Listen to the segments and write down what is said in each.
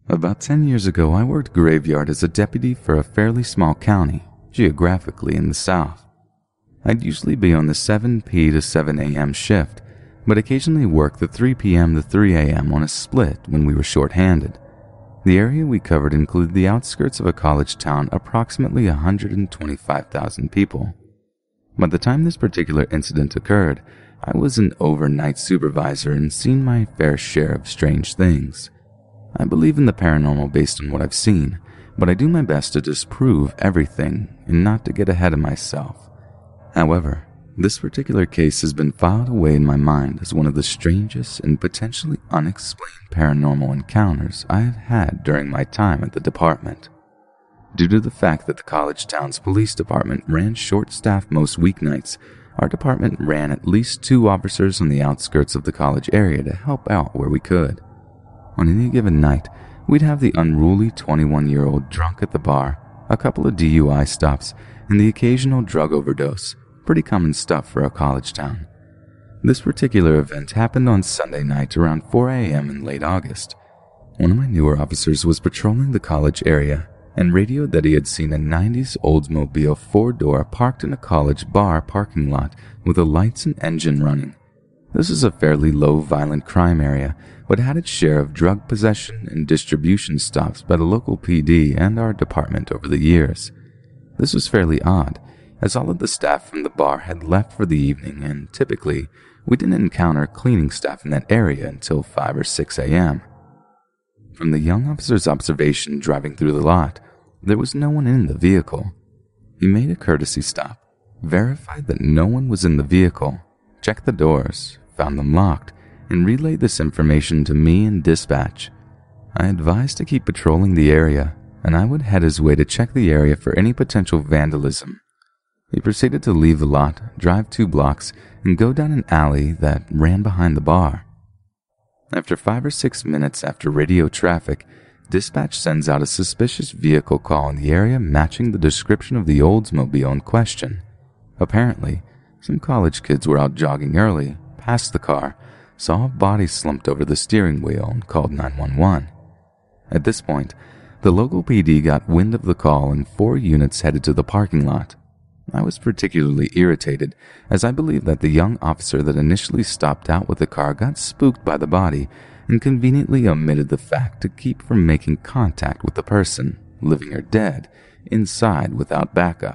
About 10 years ago, I worked graveyard as a deputy for a fairly small county, geographically in the south. I'd usually be on the 7 p to 7 a.m. shift, but occasionally work the 3 p.m. to 3 a.m. on a split when we were short-handed. The area we covered included the outskirts of a college town, approximately 125,000 people. By the time this particular incident occurred, I was an overnight supervisor and seen my fair share of strange things. I believe in the paranormal based on what I've seen, but I do my best to disprove everything and not to get ahead of myself. However, this particular case has been filed away in my mind as one of the strangest and potentially unexplained paranormal encounters I have had during my time at the department. Due to the fact that the college town's police department ran short-staffed most weeknights, our department ran at least 2 officers on the outskirts of the college area to help out where we could. On any given night, we'd have the unruly 21-year-old drunk at the bar, a couple of DUI stops, and the occasional drug overdose. Pretty common stuff for a college town. This particular event happened on Sunday night around 4 a.m. in late August. One of my newer officers was patrolling the college area and radioed that he had seen a 90s Oldsmobile 4-door parked in a college bar parking lot with the lights and engine running. This is a fairly low violent crime area, but had its share of drug possession and distribution stops by the local PD and our department over the years. This was fairly odd, as all of the staff from the bar had left for the evening, and typically, we didn't encounter cleaning staff in that area until 5 or 6 a.m. From the young officer's observation driving through the lot, there was no one in the vehicle. He made a courtesy stop, verified that no one was in the vehicle, checked the doors, found them locked, and relayed this information to me and dispatch. I advised to keep patrolling the area, and I would head his way to check the area for any potential vandalism. He proceeded to leave the lot, drive 2 blocks, and go down an alley that ran behind the bar. After 5 or 6 minutes after radio traffic, dispatch sends out a suspicious vehicle call in the area matching the description of the Oldsmobile in question. Apparently, some college kids were out jogging early, passed the car, saw a body slumped over the steering wheel, and called 911. At this point, the local PD got wind of the call and 4 units headed to the parking lot. I was particularly irritated, as I believed that the young officer that initially stopped out with the car got spooked by the body and conveniently omitted the fact to keep from making contact with the person, living or dead, inside without backup.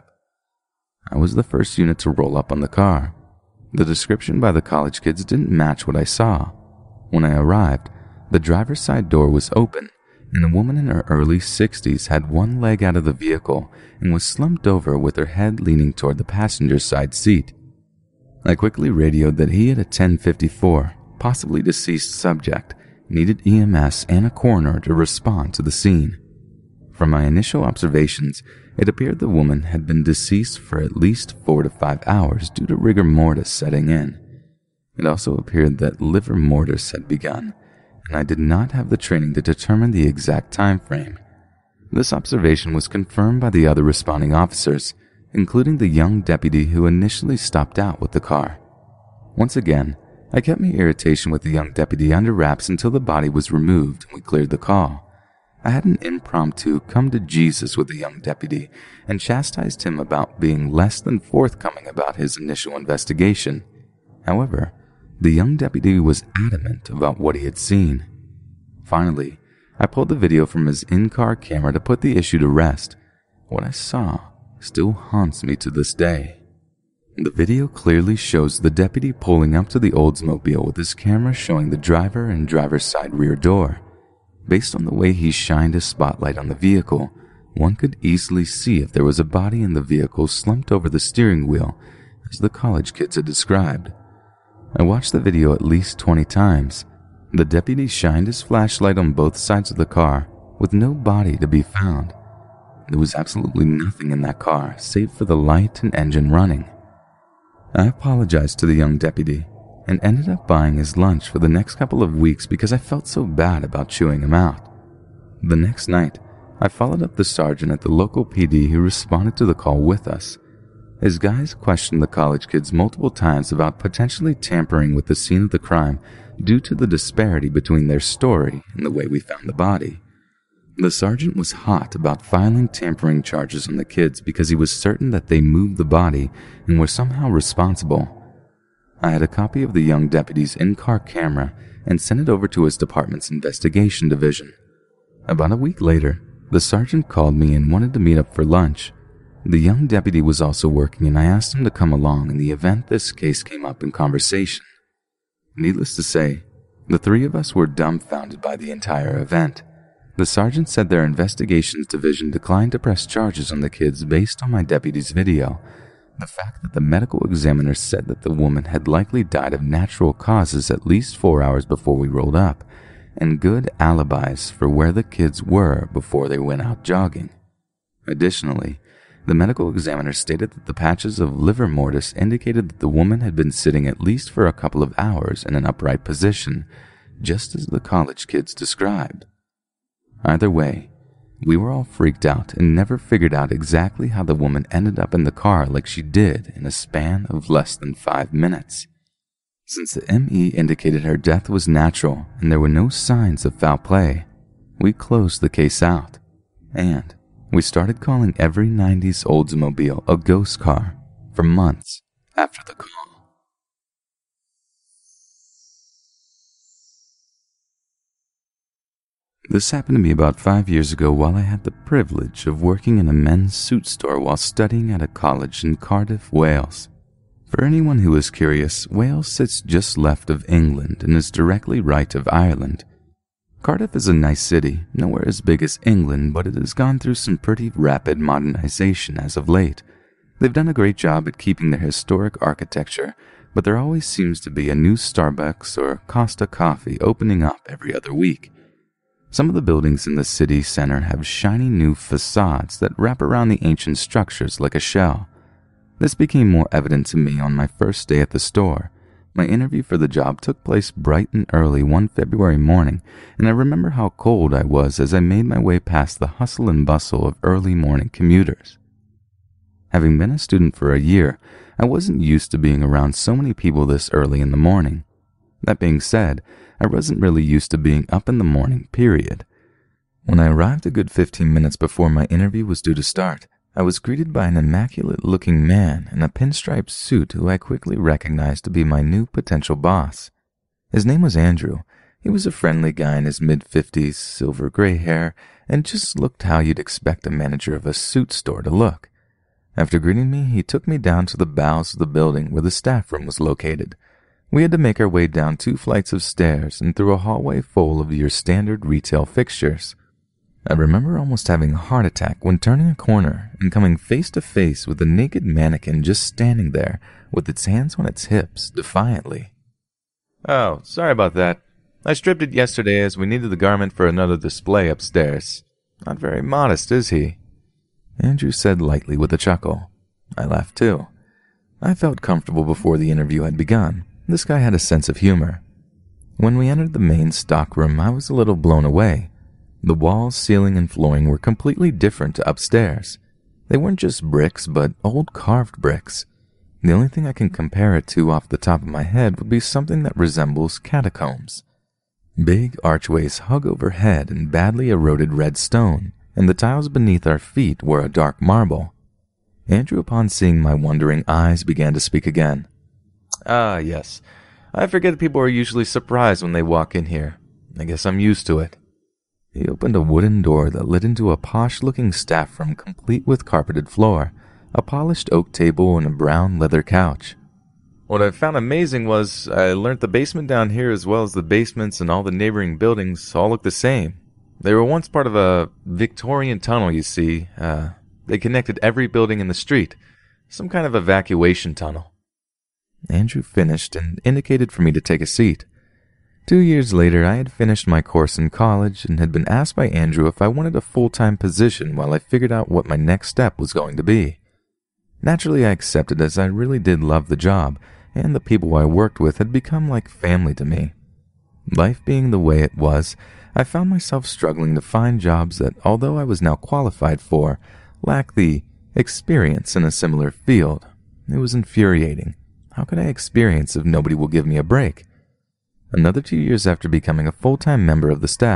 I was the first unit to roll up on the car. The description by the college kids didn't match what I saw. When I arrived, the driver's side door was open, and a woman in her early 60s had one leg out of the vehicle and was slumped over with her head leaning toward the passenger side seat. I quickly radioed that he had a 1054, possibly deceased subject, needed EMS and a coroner to respond to the scene. From my initial observations, it appeared the woman had been deceased for at least 4 to 5 hours due to rigor mortis setting in. It also appeared that livor mortis had begun, and I did not have the training to determine the exact time frame. This observation was confirmed by the other responding officers, including the young deputy who initially stopped out with the car. Once again, I kept my irritation with the young deputy under wraps until the body was removed and we cleared the call. I had an impromptu come to Jesus with the young deputy and chastised him about being less than forthcoming about his initial investigation. However, the young deputy was adamant about what he had seen. Finally, I pulled the video from his in-car camera to put the issue to rest. What I saw still haunts me to this day. The video clearly shows the deputy pulling up to the Oldsmobile with his camera showing the driver and driver's side rear door. Based on the way he shined his spotlight on the vehicle, one could easily see if there was a body in the vehicle slumped over the steering wheel, as the college kids had described. I watched the video at least 20 times. The deputy shined his flashlight on both sides of the car, with no body to be found. There was absolutely nothing in that car, save for the light and engine running. I apologized to the young deputy, and ended up buying his lunch for the next couple of weeks because I felt so bad about chewing him out. The next night, I followed up the sergeant at the local PD who responded to the call with us. His guys questioned the college kids multiple times about potentially tampering with the scene of the crime due to the disparity between their story and the way we found the body. The sergeant was hot about filing tampering charges on the kids because he was certain that they moved the body and were somehow responsible. I had a copy of the young deputy's in-car camera and sent it over to his department's investigation division. About a week later, the sergeant called me and wanted to meet up for lunch. The young deputy was also working, and I asked him to come along in the event this case came up in conversation. Needless to say, the three of us were dumbfounded by the entire event. The sergeant said their investigations division declined to press charges on the kids based on my deputy's video. The fact that the medical examiner said that the woman had likely died of natural causes at least 4 hours before we rolled up, and good alibis for where the kids were before they went out jogging. Additionally, the medical examiner stated that the patches of livor mortis indicated that the woman had been sitting at least for a couple of hours in an upright position, just as the college kids described. Either way, we were all freaked out and never figured out exactly how the woman ended up in the car like she did in a span of less than 5 minutes. Since the ME indicated her death was natural and there were no signs of foul play, we closed the case out, and we started calling every 90s Oldsmobile a ghost car for months after the call. This happened to me about 5 years ago while I had the privilege of working in a men's suit store while studying at a college in Cardiff, Wales. For anyone who is curious, Wales sits just left of England and is directly right of Ireland. Cardiff is a nice city, nowhere as big as England, but it has gone through some pretty rapid modernization as of late. They've done a great job at keeping their historic architecture, but there always seems to be a new Starbucks or Costa Coffee opening up every other week. Some of the buildings in the city center have shiny new facades that wrap around the ancient structures like a shell. This became more evident to me on my first day at the store. My interview for the job took place bright and early one February morning, and I remember how cold I was as I made my way past the hustle and bustle of early morning commuters. Having been a student for a year, I wasn't used to being around so many people this early in the morning. That being said, I wasn't really used to being up in the morning, period. When I arrived a good 15 minutes before my interview was due to start, I was greeted by an immaculate-looking man in a pinstripe suit who I quickly recognized to be my new potential boss. His name was Andrew. He was a friendly guy in his mid-50s, silver gray hair, and just looked how you'd expect a manager of a suit store to look. After greeting me, he took me down to the bowels of the building where the staff room was located. We had to make our way down 2 flights of stairs and through a hallway full of your standard retail fixtures. I remember almost having a heart attack when turning a corner and coming face to face with a naked mannequin just standing there with its hands on its hips defiantly. "Oh, sorry about that. I stripped it yesterday as we needed the garment for another display upstairs. Not very modest, is he?" Andrew said lightly with a chuckle. I laughed too. I felt comfortable before the interview had begun. This guy had a sense of humor. When we entered the main stockroom, I was a little blown away. The walls, ceiling, and flooring were completely different to upstairs. They weren't just bricks, but old carved bricks. The only thing I can compare it to off the top of my head would be something that resembles catacombs. Big archways hug overhead in badly eroded red stone, and the tiles beneath our feet were a dark marble. Andrew, upon seeing my wondering eyes, began to speak again. "Ah, yes. I forget that people are usually surprised when they walk in here. I guess I'm used to it." He opened a wooden door that led into a posh-looking staff room complete with carpeted floor, a polished oak table, and a brown leather couch. "What I found amazing was I learned the basement down here as well as the basements and all the neighboring buildings all look the same. They were once part of a Victorian tunnel, you see. They connected every building in the street. Some kind of evacuation tunnel." Andrew finished and indicated for me to take a seat. 2 years later, I had finished my course in college and had been asked by Andrew if I wanted a full-time position while I figured out what my next step was going to be. Naturally, I accepted as I really did love the job, and the people I worked with had become like family to me. Life being the way it was, I found myself struggling to find jobs that, although I was now qualified for, lacked the experience in a similar field. It was infuriating. How could I experience if nobody will give me a break? Another 2 years after becoming a full-time member of the staff,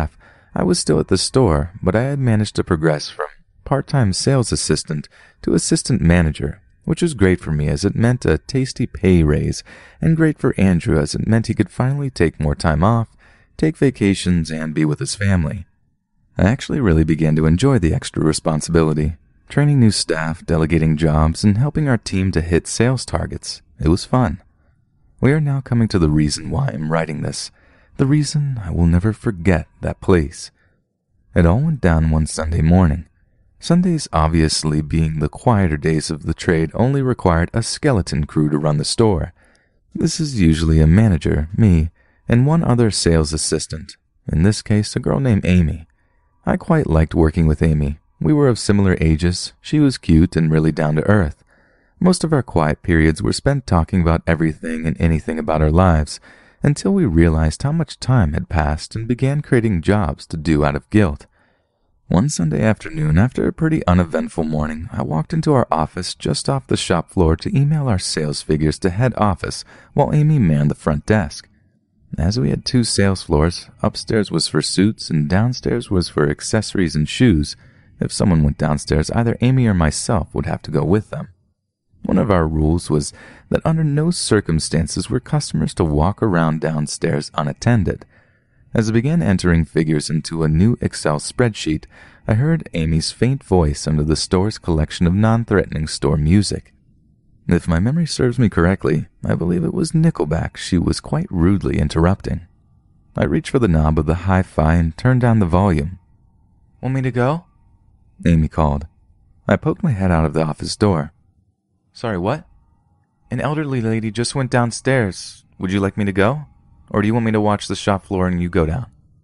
I was still at the store, but I had managed to progress from part-time sales assistant to assistant manager, which was great for me as it meant a tasty pay raise, and great for Andrew as it meant he could finally take more time off, take vacations, and be with his family. I actually really began to enjoy the extra responsibility, training new staff, delegating jobs, and helping our team to hit sales targets. It was fun. We are now coming to the reason why I'm writing this, the reason I will never forget that place. It all went down one Sunday morning. Sundays, obviously being the quieter days of the trade, only required a skeleton crew to run the store. This is usually a manager, me, and one other sales assistant, in this case a girl named Amy. I quite liked working with Amy. We were of similar ages, she was cute and really down to earth. Most of our quiet periods were spent talking about everything and anything about our lives, until we realized how much time had passed and began creating jobs to do out of guilt. One Sunday afternoon, after a pretty uneventful morning, I walked into our office just off the shop floor to email our sales figures to head office while Amy manned the front desk. As we had 2 sales floors, upstairs was for suits and downstairs was for accessories and shoes. If someone went downstairs, either Amy or myself would have to go with them. One of our rules was that under no circumstances were customers to walk around downstairs unattended. As I began entering figures into a new Excel spreadsheet, I heard Amy's faint voice under the store's collection of non-threatening store music. If my memory serves me correctly, I believe it was Nickelback she was quite rudely interrupting. I reached for the knob of the hi-fi and turned down the volume. "Want me to go?" Amy called. I poked my head out of the office door. "Sorry, what?" "An elderly lady just went downstairs. Would you like me to go? Or do you want me to watch the shop floor and you go down?"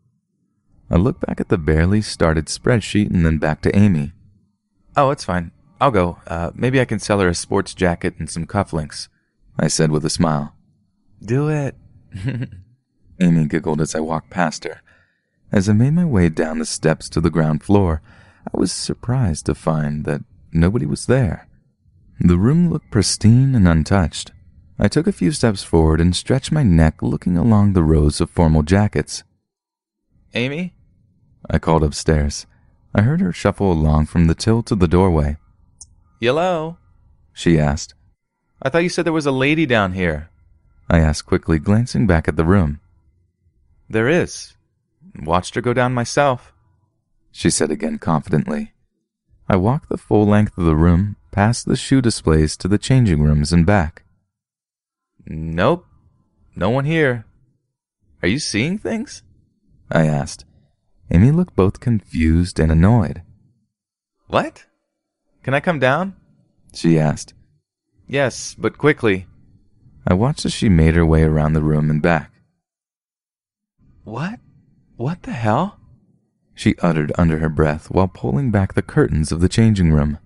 I looked back at the barely started spreadsheet and then back to Amy. "Oh, it's fine. I'll go. Maybe I can sell her a sports jacket and some cufflinks," I said with a smile. "Do it." Amy giggled as I walked past her. As I made my way down the steps to the ground floor, I was surprised to find that nobody was there. The room looked pristine and untouched. I took a few steps forward and stretched my neck looking along the rows of formal jackets. "Amy?" I called upstairs. I heard her shuffle along from the till to the doorway. "Hello?" she asked. "I thought you said there was a lady down here," I asked quickly, glancing back at the room. "There is. Watched her go down myself," she said again confidently. I walked the full length of the room, past the shoe displays to the changing rooms and back. "Nope. No one here. Are you seeing things?" I asked. Amy looked both confused and annoyed. "What? Can I come down?" she asked. "Yes, but quickly." I watched as she made her way around the room and back. "What? What the hell?" she uttered under her breath while pulling back the curtains of the changing room.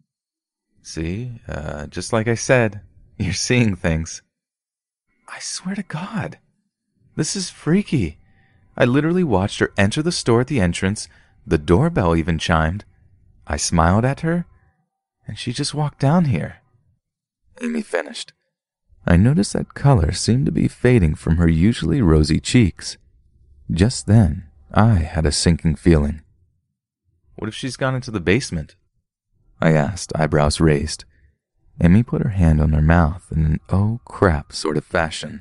"See, just like I said, you're seeing things." "I swear to God, this is freaky. I literally watched her enter the store at the entrance, the doorbell even chimed. I smiled at her, and she just walked down here." Amy finished. I noticed that color seemed to be fading from her usually rosy cheeks. Just then, I had a sinking feeling. "What if she's gone into the basement?" I asked, eyebrows raised. Amy put her hand on her mouth in an oh crap sort of fashion.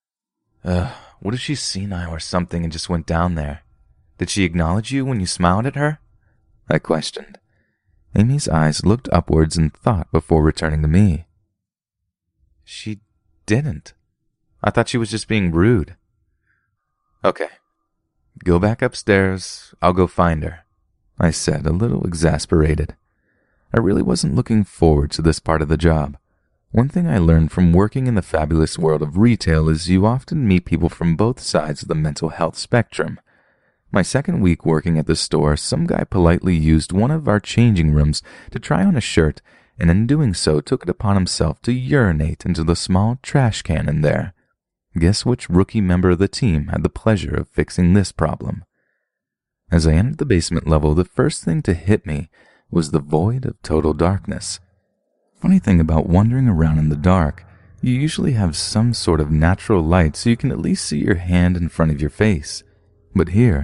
What if she's senile or something and just went down there? Did she acknowledge you when you smiled at her?" I questioned. Amy's eyes looked upwards in thought before returning to me. "She didn't. I thought she was just being rude." "Okay. Go back upstairs. I'll go find her," I said, a little exasperated. I really wasn't looking forward to this part of the job. One thing I learned from working in the fabulous world of retail is you often meet people from both sides of the mental health spectrum. My second week working at the store, some guy politely used one of our changing rooms to try on a shirt, and in doing so took it upon himself to urinate into the small trash can in there. Guess which rookie member of the team had the pleasure of fixing this problem? As I entered the basement level, the first thing to hit me was the void of total darkness. Funny thing about wandering around in the dark, you usually have some sort of natural light so you can at least see your hand in front of your face. But here,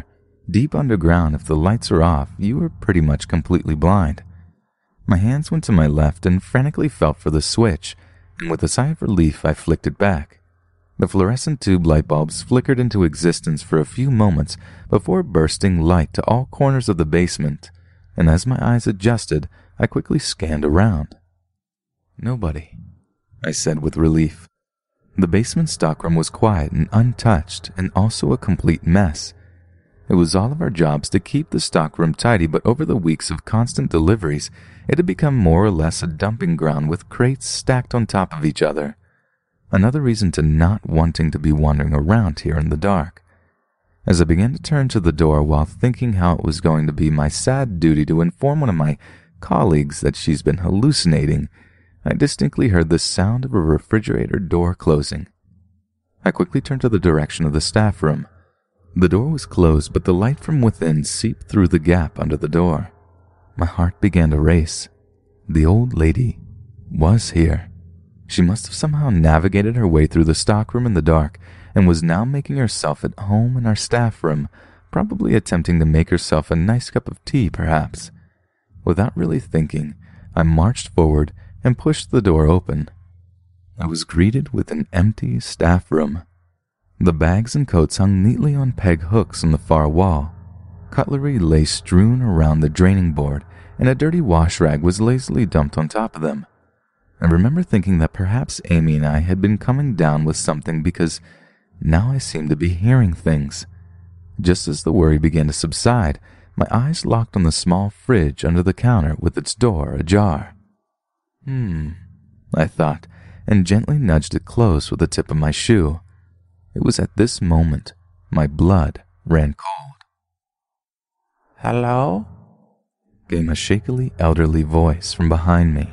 Deep underground, if the lights are off, you are pretty much completely blind. My hands went to my left and frantically felt for the switch, and with a sigh of relief I flicked it back. The fluorescent tube light bulbs flickered into existence for a few moments before bursting light to all corners of the basement, and as my eyes adjusted, I quickly scanned around. Nobody, I said with relief. The basement stockroom was quiet and untouched, and also a complete mess. It was all of our jobs to keep the stockroom tidy, but over the weeks of constant deliveries, it had become more or less a dumping ground with crates stacked on top of each other. Another reason to not wanting to be wandering around here in the dark. As I began to turn to the door while thinking how it was going to be my sad duty to inform one of my colleagues that she's been hallucinating, I distinctly heard the sound of a refrigerator door closing. I quickly turned to the direction of the staff room. The door was closed, but the light from within seeped through the gap under the door. My heart began to race. The old lady was here. She must have somehow navigated her way through the stockroom in the dark and was now making herself at home in our staff room, probably attempting to make herself a nice cup of tea, perhaps. Without really thinking, I marched forward and pushed the door open. I was greeted with an empty staff room. The bags and coats hung neatly on peg hooks on the far wall. Cutlery lay strewn around the draining board, and a dirty wash rag was lazily dumped on top of them. I remember thinking that perhaps Amy and I had been coming down with something because now I seemed to be hearing things. Just as the worry began to subside, my eyes locked on the small fridge under the counter with its door ajar. I thought, and gently nudged it closed with the tip of my shoe. It was at this moment my blood ran cold. "Hello?" came a shakily elderly voice from behind me.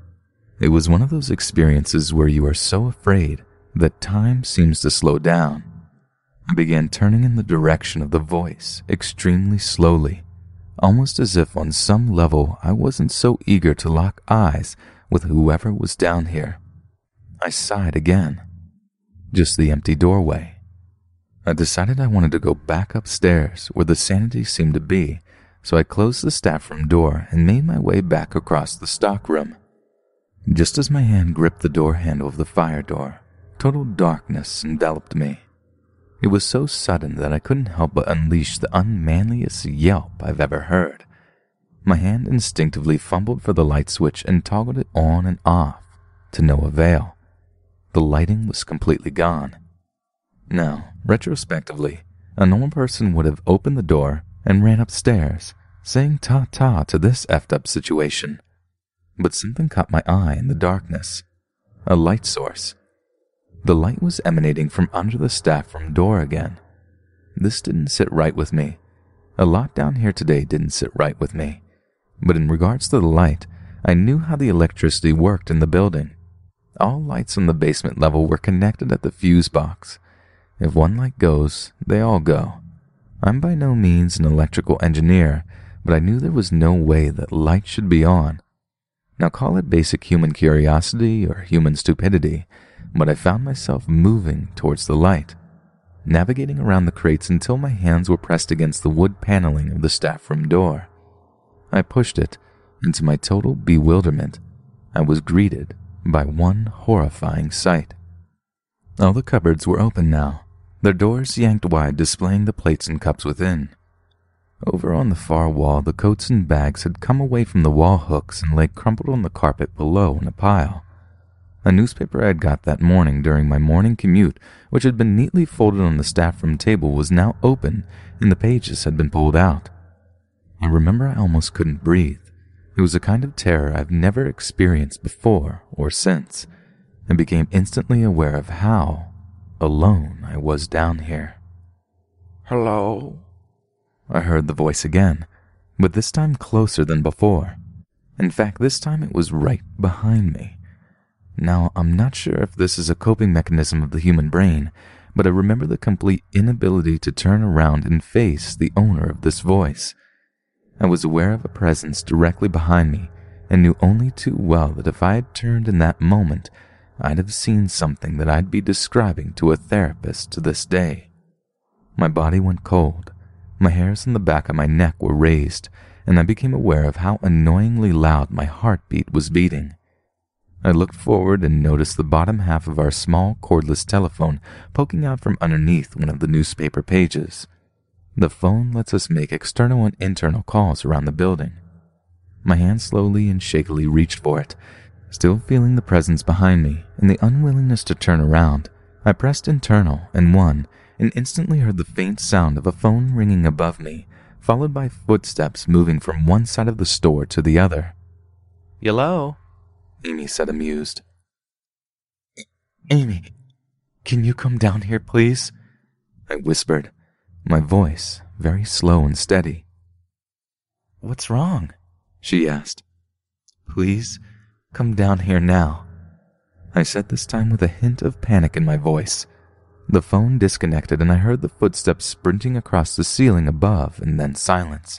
It was one of those experiences where you are so afraid that time seems to slow down. I began turning in the direction of the voice extremely slowly, almost as if on some level I wasn't so eager to lock eyes with whoever was down here. I sighed again. Just the empty doorway. I decided I wanted to go back upstairs where the sanity seemed to be, so I closed the staff room door and made my way back across the stockroom. Just as my hand gripped the door handle of the fire door, total darkness enveloped me. It was so sudden that I couldn't help but unleash the unmanliest yelp I've ever heard. My hand instinctively fumbled for the light switch and toggled it on and off, to no avail. The lighting was completely gone. Now, retrospectively, a normal person would have opened the door and ran upstairs, saying ta-ta to this effed up situation. But something caught my eye in the darkness. A light source. The light was emanating from under the staff room door again. This didn't sit right with me. A lot down here today didn't sit right with me. But in regards to the light, I knew how the electricity worked in the building. All lights on the basement level were connected at the fuse box. If one light goes, they all go. I'm by no means an electrical engineer, but I knew there was no way that light should be on. Now call it basic human curiosity or human stupidity, but I found myself moving towards the light, navigating around the crates until my hands were pressed against the wood paneling of the staff room door. I pushed it, and to my total bewilderment, I was greeted by one horrifying sight. All the cupboards were open now, their doors yanked wide, displaying the plates and cups within. Over on the far wall, the coats and bags had come away from the wall hooks and lay crumpled on the carpet below in a pile. A newspaper I had got that morning during my morning commute, which had been neatly folded on the staff room table, was now open, and the pages had been pulled out. I remember I almost couldn't breathe. It was a kind of terror I've never experienced before or since, and became instantly aware of how alone I was down here. "Hello?" I heard the voice again, but this time closer than before. In fact, this time it was right behind me. Now, I'm not sure if this is a coping mechanism of the human brain, but I remember the complete inability to turn around and face the owner of this voice. I was aware of a presence directly behind me and knew only too well that if I had turned in that moment, I'd have seen something that I'd be describing to a therapist to this day. My body went cold, My hairs on the back of my neck were raised, and I became aware of how annoyingly loud my heartbeat was beating. I looked forward and noticed the bottom half of our small cordless telephone poking out from underneath one of the newspaper pages. The phone lets us make external and internal calls around the building. My hand slowly and shakily reached for it. Still feeling the presence behind me and the unwillingness to turn around, I pressed internal and won, and instantly heard the faint sound of a phone ringing above me, followed by footsteps moving from one side of the store to the other. "Hello?" Amy said, amused. "Amy, can you come down here, please?" I whispered, my voice very slow and steady. "What's wrong?" she asked. "Please, come down here now," I said, this time with a hint of panic in my voice. The phone disconnected and I heard the footsteps sprinting across the ceiling above and then silence.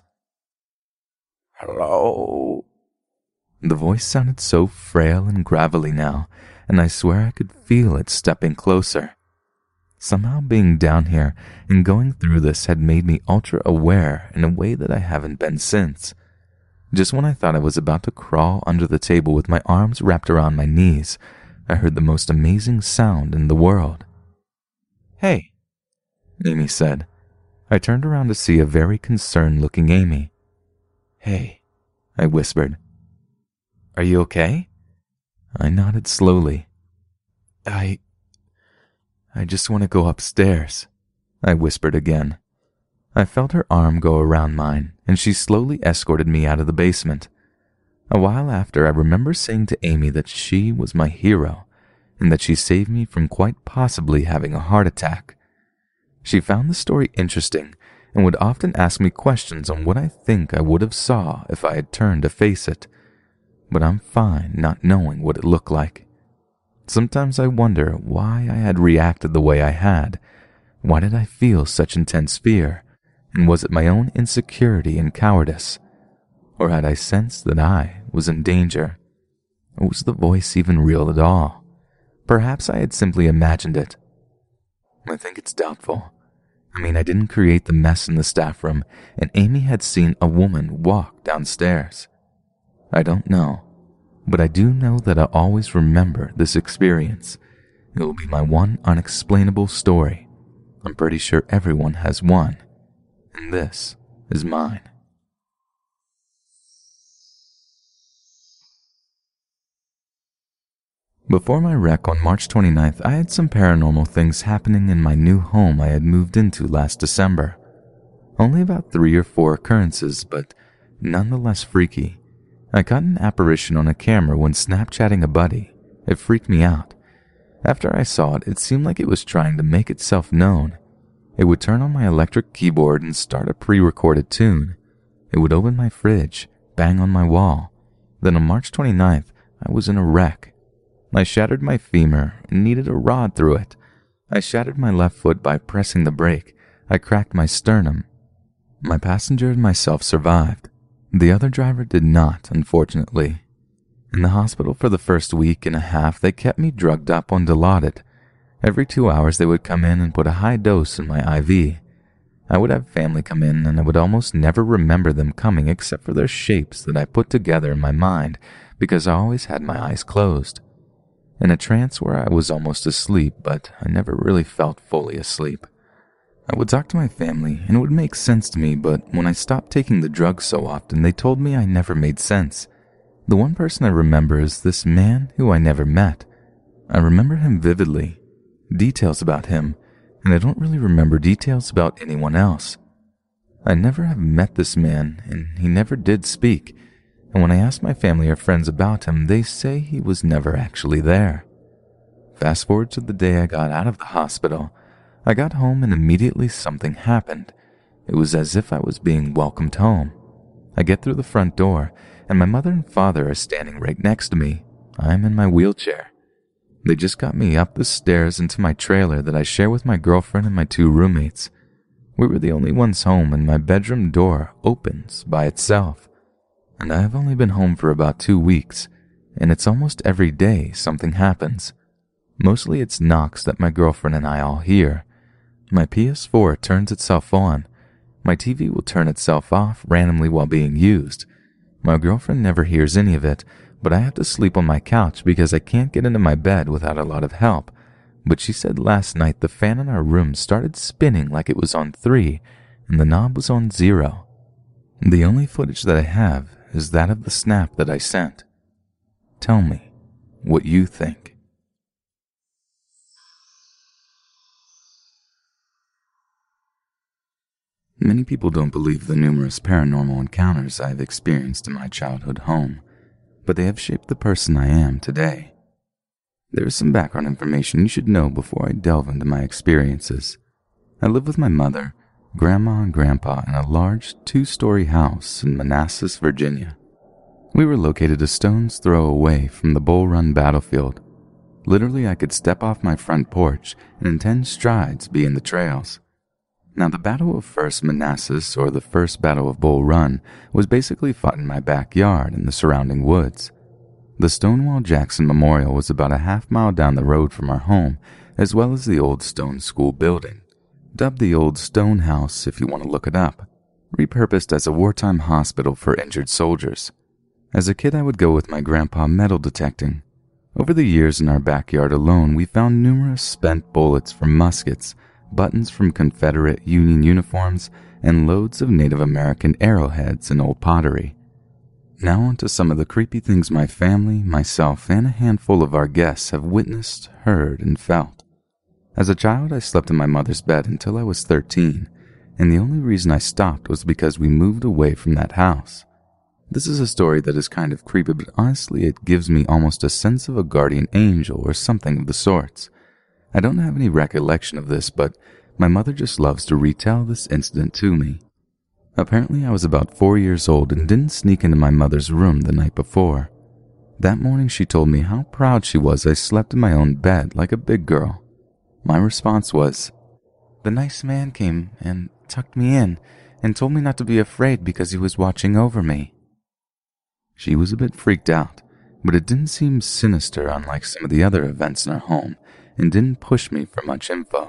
"Hello?" The voice sounded so frail and gravelly now, and I swear I could feel it stepping closer. Somehow being down here and going through this had made me ultra-aware in a way that I haven't been since. Just when I thought I was about to crawl under the table with my arms wrapped around my knees, I heard the most amazing sound in the world. "Hey," Amy said. I turned around to see a very concerned-looking Amy. "Hey," I whispered. "Are you okay?" I nodded slowly. I just want to go upstairs," I whispered again. I felt her arm go around mine, and she slowly escorted me out of the basement. A while after, I remember saying to Amy that she was my hero, and that she saved me from quite possibly having a heart attack. She found the story interesting, and would often ask me questions on what I think I would have saw if I had turned to face it. But I'm fine not knowing what it looked like. Sometimes I wonder why I had reacted the way I had. Why did I feel such intense fear? And was it my own insecurity and cowardice? Or had I sensed that I was in danger? Or was the voice even real at all? Perhaps I had simply imagined it. I think it's doubtful. I didn't create the mess in the staff room, and Amy had seen a woman walk downstairs. I don't know, but I do know that I'll always remember this experience. It will be my one unexplainable story. I'm pretty sure everyone has one, and this is mine. Before my wreck on March 29th, I had some paranormal things happening in my new home I had moved into last December. Only about 3 or 4 occurrences, but nonetheless freaky. I caught an apparition on a camera when Snapchatting a buddy. It freaked me out. After I saw it, it seemed like it was trying to make itself known. It would turn on my electric keyboard and start a pre-recorded tune. It would open my fridge, bang on my wall. Then on March 29th, I was in a wreck. I shattered my femur and needed a rod through it. I shattered my left foot by pressing the brake. I cracked my sternum. My passenger and myself survived. The other driver did not, unfortunately. In the hospital for the first week and a half, they kept me drugged up on Dilaudid. Every 2 hours they would come in and put a high dose in my IV. I would have family come in, and I would almost never remember them coming except for their shapes that I put together in my mind because I always had my eyes closed. In a trance where I was almost asleep, but I never really felt fully asleep. I would talk to my family, and it would make sense to me, but when I stopped taking the drugs so often, they told me I never made sense. The one person I remember is this man who I never met. I remember him vividly, details about him, and I don't really remember details about anyone else. I never have met this man, and he never did speak, and when I asked my family or friends about him, they say he was never actually there. Fast forward to the day I got out of the hospital. I got home and immediately something happened. It was as if I was being welcomed home. I get through the front door, and my mother and father are standing right next to me. I'm in my wheelchair. They just got me up the stairs into my trailer that I share with my girlfriend and my 2 roommates. We were the only ones home, and my bedroom door opens by itself. And I have only been home for about 2 weeks, and it's almost every day something happens. Mostly it's knocks that my girlfriend and I all hear. My PS4 turns itself on. My TV will turn itself off randomly while being used. My girlfriend never hears any of it, but I have to sleep on my couch because I can't get into my bed without a lot of help. But she said last night the fan in our room started spinning like it was on 3 and the knob was on 0. The only footage that I have is that of the snap that I sent. Tell me what you think. Many people don't believe the numerous paranormal encounters I have experienced in my childhood home, but they have shaped the person I am today. There is some background information you should know before I delve into my experiences. I live with my mother, grandma, and grandpa in a large 2-story house in Manassas, Virginia. We were located a stone's throw away from the Bull Run battlefield. Literally, I could step off my front porch and in 10 strides be in the trails. Now, the Battle of First Manassas, or the First Battle of Bull Run, was basically fought in my backyard and the surrounding woods. The Stonewall Jackson Memorial was about a half-mile down the road from our home, as well as the old stone school building, dubbed the Old Stone House if you want to look it up, repurposed as a wartime hospital for injured soldiers. As a kid, I would go with my grandpa metal detecting. Over the years in our backyard alone, we found numerous spent bullets from muskets, buttons from Confederate Union uniforms, and loads of Native American arrowheads and old pottery. Now on to some of the creepy things my family, myself, and a handful of our guests have witnessed, heard, and felt. As a child, I slept in my mother's bed until I was 13, and the only reason I stopped was because we moved away from that house. This is a story that is kind of creepy, but honestly it gives me almost a sense of a guardian angel or something of the sorts. I don't have any recollection of this, but my mother just loves to retell this incident to me. Apparently I was about 4 years old and didn't sneak into my mother's room the night before. That morning she told me how proud she was I slept in my own bed like a big girl. My response was, "The nice man came and tucked me in and told me not to be afraid because he was watching over me." She was a bit freaked out, but it didn't seem sinister unlike some of the other events in our home and didn't push me for much info.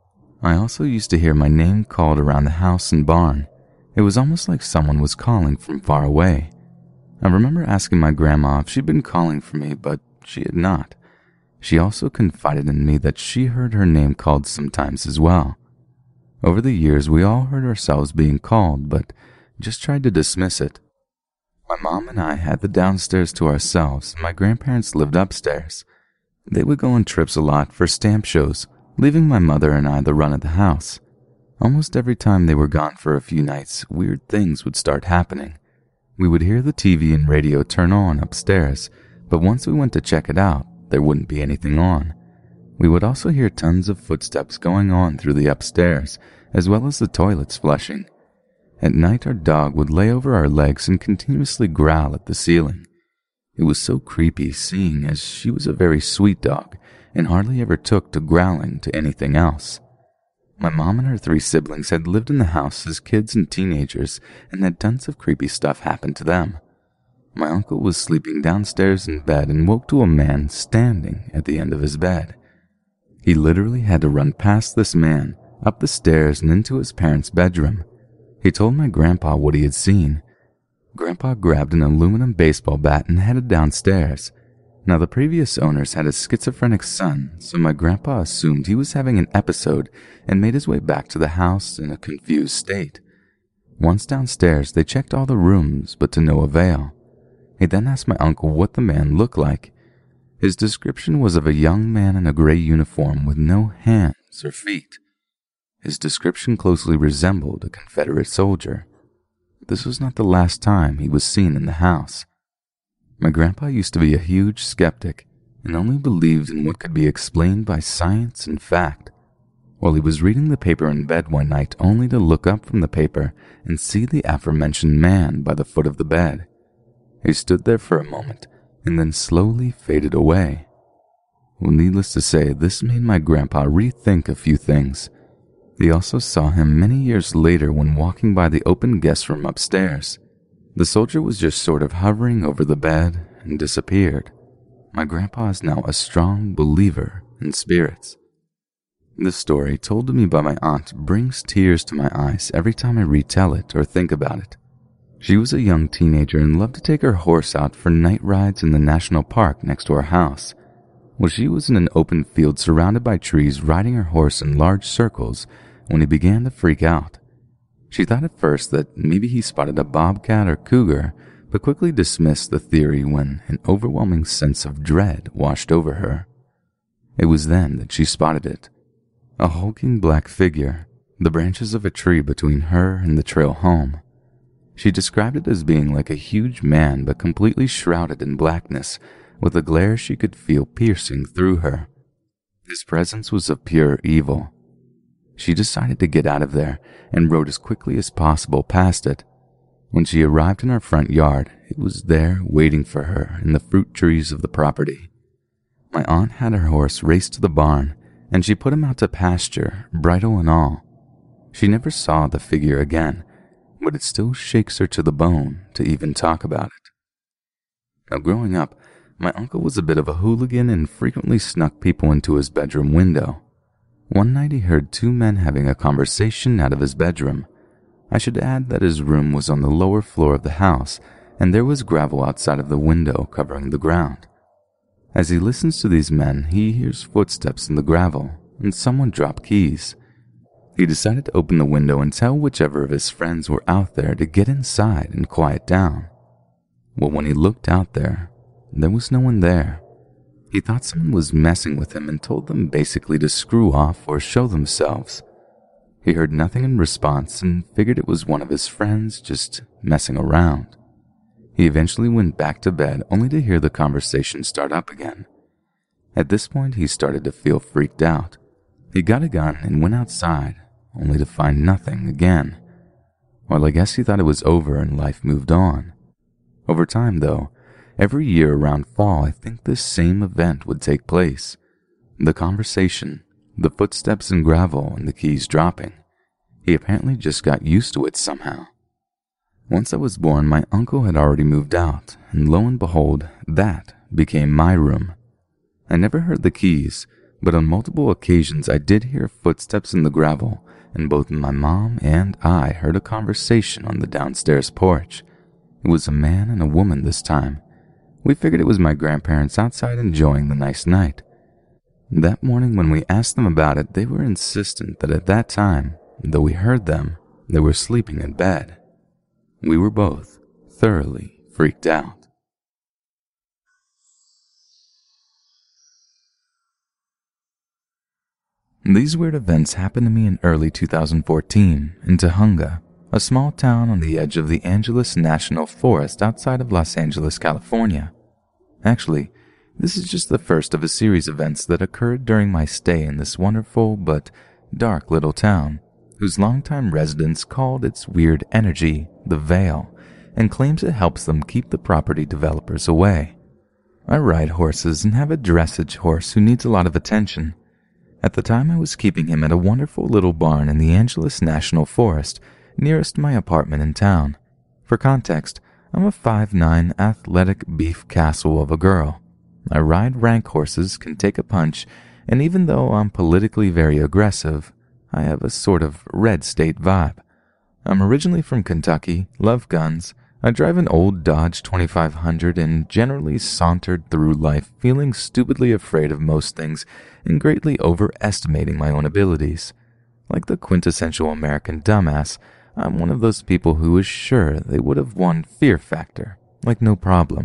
I also used to hear my name called around the house and barn. It was almost like someone was calling from far away. I remember asking my grandma if she'd been calling for me, but she had not. She also confided in me that she heard her name called sometimes as well. Over the years, we all heard ourselves being called, but just tried to dismiss it. My mom and I had the downstairs to ourselves, and my grandparents lived upstairs. They would go on trips a lot for stamp shows, leaving my mother and I the run of the house. Almost every time they were gone for a few nights, weird things would start happening. We would hear the TV and radio turn on upstairs, but once we went to check it out, there wouldn't be anything on. We would also hear tons of footsteps going on through the upstairs, as well as the toilets flushing. At night, our dog would lay over our legs and continuously growl at the ceiling. It was so creepy seeing as she was a very sweet dog and hardly ever took to growling to anything else. My mom and her 3 siblings had lived in the house as kids and teenagers and had tons of creepy stuff happen to them. My uncle was sleeping downstairs in bed and woke to a man standing at the end of his bed. He literally had to run past this man, up the stairs and into his parents' bedroom. He told my grandpa what he had seen. Grandpa grabbed an aluminum baseball bat and headed downstairs. Now, the previous owners had a schizophrenic son, so my grandpa assumed he was having an episode and made his way back to the house in a confused state. Once downstairs, they checked all the rooms, but to no avail. He then asked my uncle what the man looked like. His description was of a young man in a gray uniform with no hands or feet. His description closely resembled a Confederate soldier. This was not the last time he was seen in the house. My grandpa used to be a huge skeptic and only believed in what could be explained by science and fact. While he was reading the paper in bed one night only to look up from the paper and see the aforementioned man by the foot of the bed. He stood there for a moment and then slowly faded away. Well, needless to say, this made my grandpa rethink a few things. He also saw him many years later when walking by the open guest room upstairs. The soldier was just sort of hovering over the bed and disappeared. My grandpa is now a strong believer in spirits. The story told to me by my aunt brings tears to my eyes every time I retell it or think about it. She was a young teenager and loved to take her horse out for night rides in the national park next to our house. Well, she was in an open field surrounded by trees riding her horse in large circles when he began to freak out. She thought at first that maybe he spotted a bobcat or cougar, but quickly dismissed the theory when an overwhelming sense of dread washed over her. It was then that she spotted it. A hulking black figure, the branches of a tree between her and the trail home. She described it as being like a huge man but completely shrouded in blackness, with a glare she could feel piercing through her. His presence was of pure evil. She decided to get out of there and rode as quickly as possible past it. When she arrived in our front yard, it was there waiting for her in the fruit trees of the property. My aunt had her horse race to the barn, and she put him out to pasture, bridle and all. She never saw the figure again, but it still shakes her to the bone to even talk about it. Now, growing up, my uncle was a bit of a hooligan and frequently snuck people into his bedroom window. One night he heard two men having a conversation out of his bedroom. I should add that his room was on the lower floor of the house, and there was gravel outside of the window covering the ground. As he listens to these men, he hears footsteps in the gravel and someone drop keys. He decided to open the window and tell whichever of his friends were out there to get inside and quiet down. Well, when he looked out there was no one there. He thought someone was messing with him and told them basically to screw off or show themselves. He heard nothing in response and figured it was one of his friends just messing around. He eventually went back to bed only to hear the conversation start up again. At this point, he started to feel freaked out. He got a gun and went outside, only to find nothing again. Well, I guess he thought it was over and life moved on. Over time, though, every year around fall, I think this same event would take place. The conversation, the footsteps in gravel, and the keys dropping. He apparently just got used to it somehow. Once I was born, my uncle had already moved out, and lo and behold, that became my room. I never heard the keys, but on multiple occasions I did hear footsteps in the gravel, and both my mom and I heard a conversation on the downstairs porch. It was a man and a woman this time. We figured it was my grandparents outside enjoying the nice night. That morning when we asked them about it, they were insistent that at that time, though we heard them, they were sleeping in bed. We were both thoroughly freaked out. These weird events happened to me in early 2014 in Tujunga, a small town on the edge of the Angeles National Forest outside of Los Angeles, California. Actually, this is just the first of a series of events that occurred during my stay in this wonderful but dark little town, whose longtime residents called its weird energy the Veil, and claims it helps them keep the property developers away. I ride horses and have a dressage horse who needs a lot of attention. At the time, I was keeping him at a wonderful little barn in the Angeles National Forest, nearest my apartment in town. For context, I'm a 5'9" athletic beef castle of a girl. I ride rank horses, can take a punch, and even though I'm politically very aggressive, I have a sort of red state vibe. I'm originally from Kentucky, love guns. I drive an old Dodge 2500 and generally sauntered through life feeling stupidly afraid of most things and greatly overestimating my own abilities. Like the quintessential American dumbass, I'm one of those people who is sure they would have won Fear Factor, like no problem.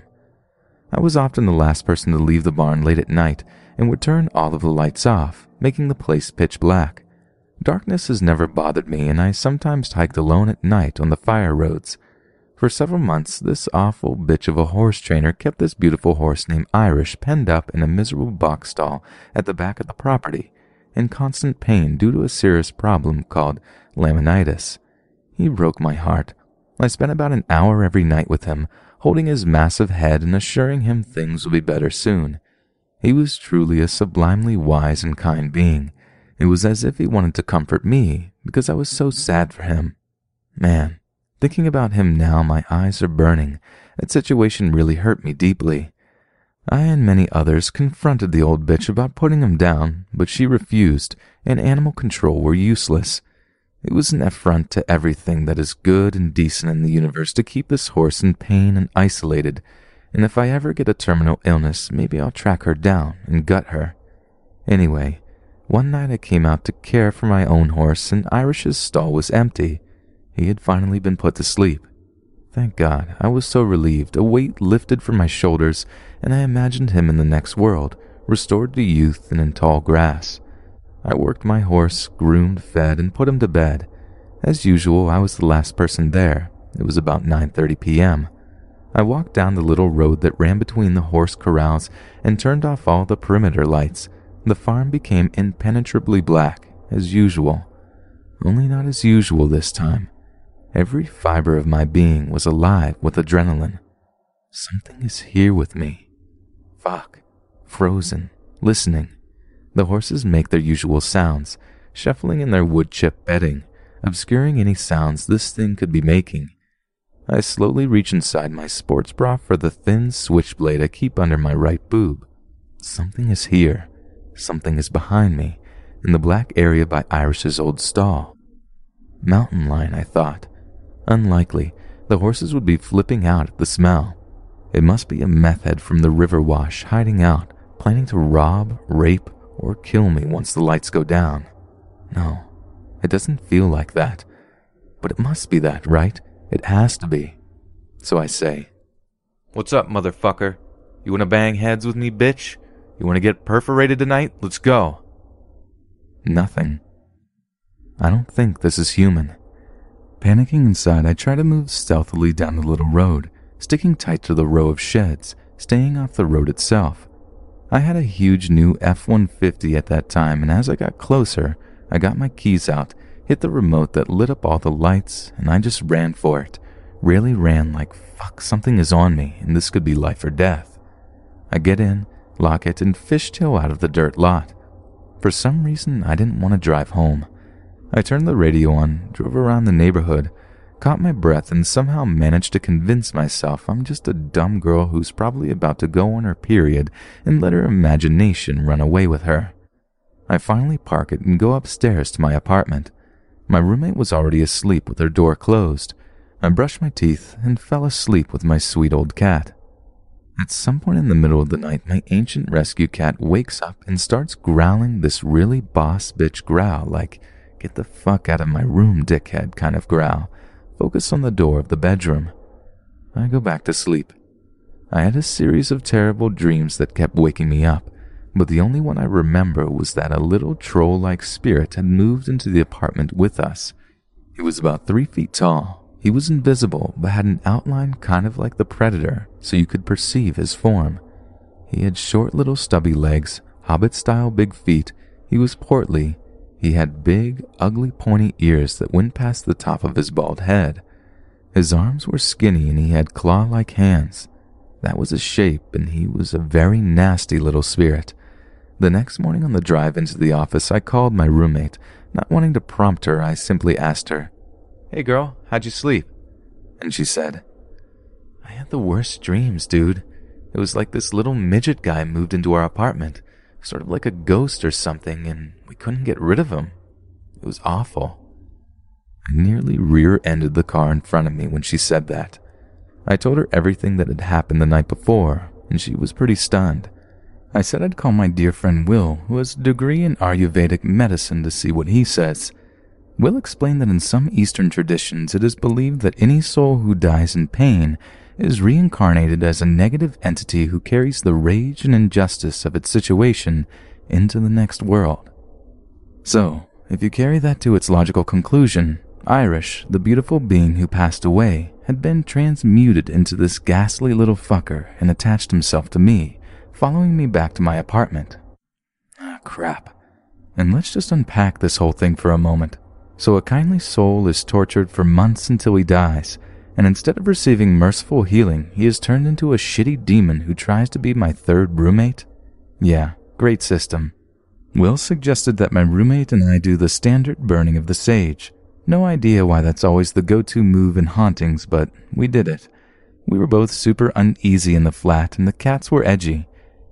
I was often the last person to leave the barn late at night and would turn all of the lights off, making the place pitch black. Darkness has never bothered me, and I sometimes hiked alone at night on the fire roads. For several months, this awful bitch of a horse trainer kept this beautiful horse named Irish penned up in a miserable box stall at the back of the property, in constant pain due to a serious problem called laminitis. He broke my heart. I spent about an hour every night with him, holding his massive head and assuring him things would be better soon. He was truly a sublimely wise and kind being. It was as if he wanted to comfort me because I was so sad for him. Man, thinking about him now, my eyes are burning. That situation really hurt me deeply. I and many others confronted the old bitch about putting him down, but she refused, and animal control were useless. It was an affront to everything that is good and decent in the universe to keep this horse in pain and isolated, and if I ever get a terminal illness, maybe I'll track her down and gut her. Anyway, one night I came out to care for my own horse, and Irish's stall was empty. He had finally been put to sleep. Thank God, I was so relieved. A weight lifted from my shoulders, and I imagined him in the next world, restored to youth and in tall grass. I worked my horse, groomed, fed, and put him to bed. As usual, I was the last person there. It was about 9:30 p.m. I walked down the little road that ran between the horse corrals and turned off all the perimeter lights. The farm became impenetrably black, as usual. Only not as usual this time. Every fiber of my being was alive with adrenaline. Something is here with me. Fuck. Frozen. Listening. The horses make their usual sounds, shuffling in their wood chip bedding, obscuring any sounds this thing could be making. I slowly reach inside my sports bra for the thin switchblade I keep under my right boob. Something is here. Something is behind me, in the black area by Irish's old stall. Mountain lion, I thought. Unlikely. The horses would be flipping out at the smell. It must be a meth head from the river wash hiding out, planning to rob, rape, or kill me once the lights go down. No, it doesn't feel like that. But it must be that, right? It has to be. So I say, "What's up, motherfucker? You wanna bang heads with me, bitch? You wanna get perforated tonight? Let's go." Nothing. I don't think this is human. Panicking inside, I try to move stealthily down the little road, sticking tight to the row of sheds, staying off the road itself. I had a huge new F-150 at that time, and as I got closer, I got my keys out, hit the remote that lit up all the lights, and I just ran for it. Really ran like, fuck, something is on me, and this could be life or death. I get in, lock it, and fishtail out of the dirt lot. For some reason, I didn't want to drive home. I turned the radio on, drove around the neighborhood, caught my breath, and somehow managed to convince myself I'm just a dumb girl who's probably about to go on her period and let her imagination run away with her. I finally park it and go upstairs to my apartment. My roommate was already asleep with her door closed. I brushed my teeth and fell asleep with my sweet old cat. At some point in the middle of the night, my ancient rescue cat wakes up and starts growling this really boss bitch growl, like, "Get the fuck out of my room, dickhead" kind of growl, focused on the door of the bedroom. I go back to sleep. I had a series of terrible dreams that kept waking me up, but the only one I remember was that a little troll-like spirit had moved into the apartment with us. He was about 3 feet tall. He was invisible, but had an outline kind of like the Predator, so you could perceive his form. He had short little stubby legs, hobbit-style big feet. He was portly. He had big, ugly, pointy ears that went past the top of his bald head. His arms were skinny and he had claw-like hands. That was his shape, and he was a very nasty little spirit. The next morning on the drive into the office, I called my roommate. Not wanting to prompt her, I simply asked her, "Hey girl, how'd you sleep?" And she said, "I had the worst dreams, dude. It was like this little midget guy moved into our apartment, sort of like a ghost or something, and we couldn't get rid of him. It was awful." I nearly rear-ended the car in front of me when she said that. I told her everything that had happened the night before, and she was pretty stunned. I said I'd call my dear friend Will, who has a degree in Ayurvedic medicine, to see what he says. Will explained that in some Eastern traditions it is believed that any soul who dies in pain is reincarnated as a negative entity who carries the rage and injustice of its situation into the next world. So, if you carry that to its logical conclusion, Irish, the beautiful being who passed away, had been transmuted into this ghastly little fucker and attached himself to me, following me back to my apartment. Crap. And let's just unpack this whole thing for a moment. So a kindly soul is tortured for months until he dies, and instead of receiving merciful healing, he is turned into a shitty demon who tries to be my third roommate? Yeah, great system. Will suggested that my roommate and I do the standard burning of the sage. No idea why that's always the go-to move in hauntings, but we did it. We were both super uneasy in the flat, and the cats were edgy.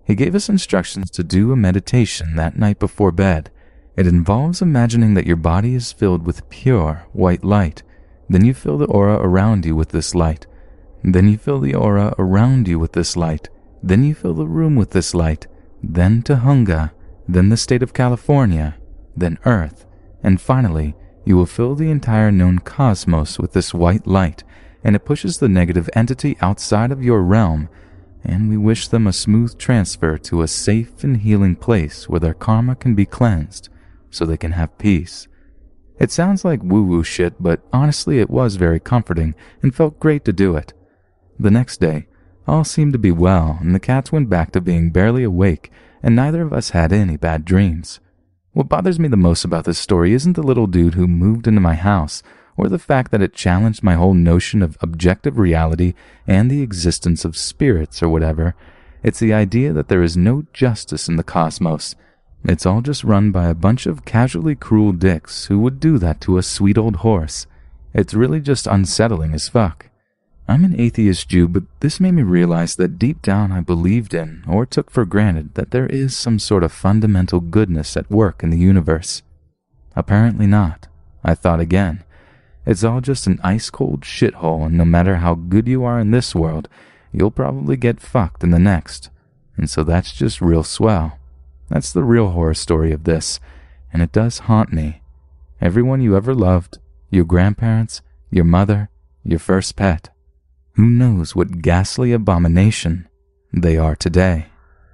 He gave us instructions to do a meditation that night before bed. It involves imagining that your body is filled with pure white light. Then you fill the aura around you with this light. Then you fill the aura around you with this light. Then you fill the room with this light. Then Tahunga. Then the state of California. Then Earth. And finally, you will fill the entire known cosmos with this white light, and it pushes the negative entity outside of your realm, and we wish them a smooth transfer to a safe and healing place where their karma can be cleansed, so they can have peace. It sounds like woo-woo shit, but honestly it was very comforting and felt great to do it. The next day, all seemed to be well, and the cats went back to being barely awake, and neither of us had any bad dreams. What bothers me the most about this story isn't the little dude who moved into my house, or the fact that it challenged my whole notion of objective reality and the existence of spirits or whatever. It's the idea that there is no justice in the cosmos. It's all just run by a bunch of casually cruel dicks who would do that to a sweet old horse. It's really just unsettling as fuck. I'm an atheist Jew, but this made me realize that deep down I believed in, or took for granted, that there is some sort of fundamental goodness at work in the universe. Apparently not. I thought again. It's all just an ice-cold shithole, and no matter how good you are in this world, you'll probably get fucked in the next. And so that's just real swell. That's the real horror story of this, and it does haunt me. Everyone you ever loved, your grandparents, your mother, your first pet. Who knows what ghastly abomination they are today?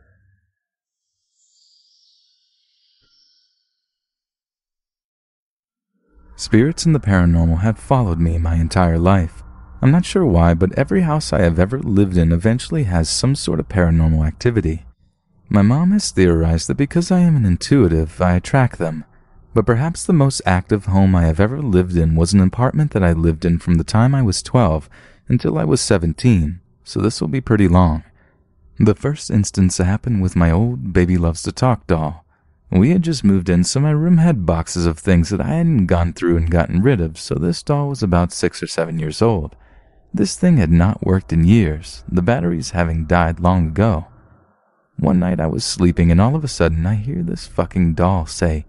Spirits and the paranormal have followed me my entire life. I'm not sure why, but every house I have ever lived in eventually has some sort of paranormal activity. My mom has theorized that because I am an intuitive, I attract them. But perhaps the most active home I have ever lived in was an apartment that I lived in from the time I was 12 until I was 17, so this will be pretty long. The first instance happened with my old Baby Loves to Talk doll. We had just moved in, so my room had boxes of things that I hadn't gone through and gotten rid of, so this doll was about 6 or 7 years old. This thing had not worked in years, the batteries having died long ago. One night I was sleeping and all of a sudden I hear this fucking doll say,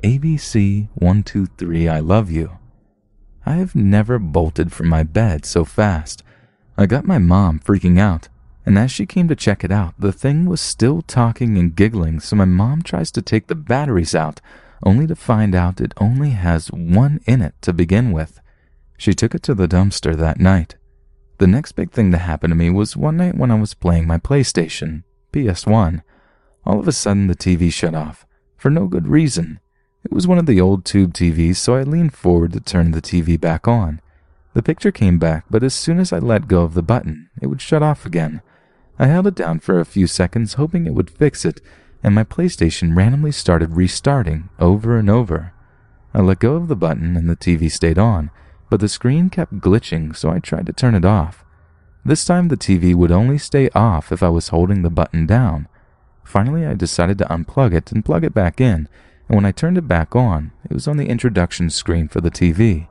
ABC 123 I love you. I have never bolted from my bed so fast. I got my mom freaking out, and as she came to check it out, the thing was still talking and giggling, so my mom tries to take the batteries out, only to find out it only has one in it to begin with. She took it to the dumpster that night. The next big thing to happen to me was one night when I was playing my PlayStation, PS1. All of a sudden the TV shut off, for no good reason. It was one of the old tube TVs, so I leaned forward to turn the TV back on. The picture came back, but as soon as I let go of the button, it would shut off again. I held it down for a few seconds, hoping it would fix it, and my PlayStation randomly started restarting over and over. I let go of the button and the TV stayed on, but the screen kept glitching, so I tried to turn it off. This time the TV would only stay off if I was holding the button down. Finally, I decided to unplug it and plug it back in, and when I turned it back on, it was on the introduction screen for the TV.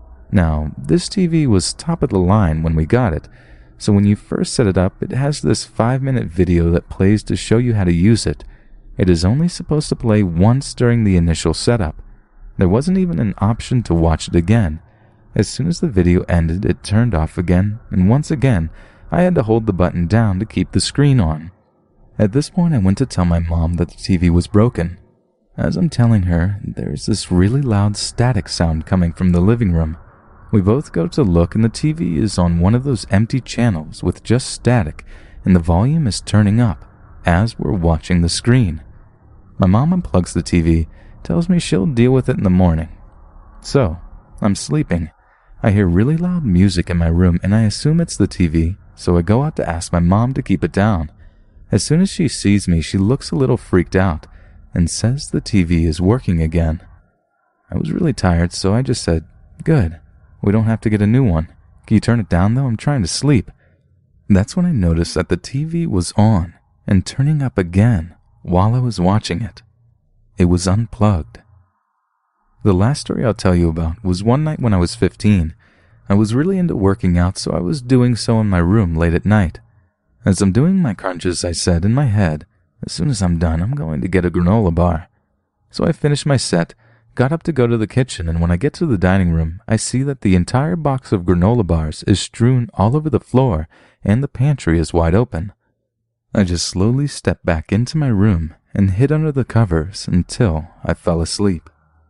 Now, this TV was top of the line when we got it, so when you first set it up, it has this 5-minute video that plays to show you how to use it. It is only supposed to play once during the initial setup. There wasn't even an option to watch it again. As soon as the video ended, it turned off again, and once again, I had to hold the button down to keep the screen on. At this point, I went to tell my mom that the TV was broken. As I'm telling her, there's this really loud static sound coming from the living room. We both go to look, and the TV is on one of those empty channels with just static, and the volume is turning up as we're watching the screen. My mom unplugs the TV, tells me she'll deal with it in the morning. So, I'm sleeping. I hear really loud music in my room, and I assume it's the TV, so I go out to ask my mom to keep it down. As soon as she sees me, she looks a little freaked out and says the TV is working again. I was really tired, so I just said, "Good. We don't have to get a new one. Can you turn it down, though? I'm trying to sleep." That's when I noticed that the TV was on and turning up again while I was watching it. It was unplugged. The last story I'll tell you about was one night when I was 15. I was really into working out, so I was doing so in my room late at night. As I'm doing my crunches, I said in my head, As soon as I'm done, I'm going to get a granola bar. So I finish my set, got up to go to the kitchen, and when I get to the dining room, I see that the entire box of granola bars is strewn all over the floor and the pantry is wide open. I just slowly stepped back into my room and hid under the covers until I fell asleep.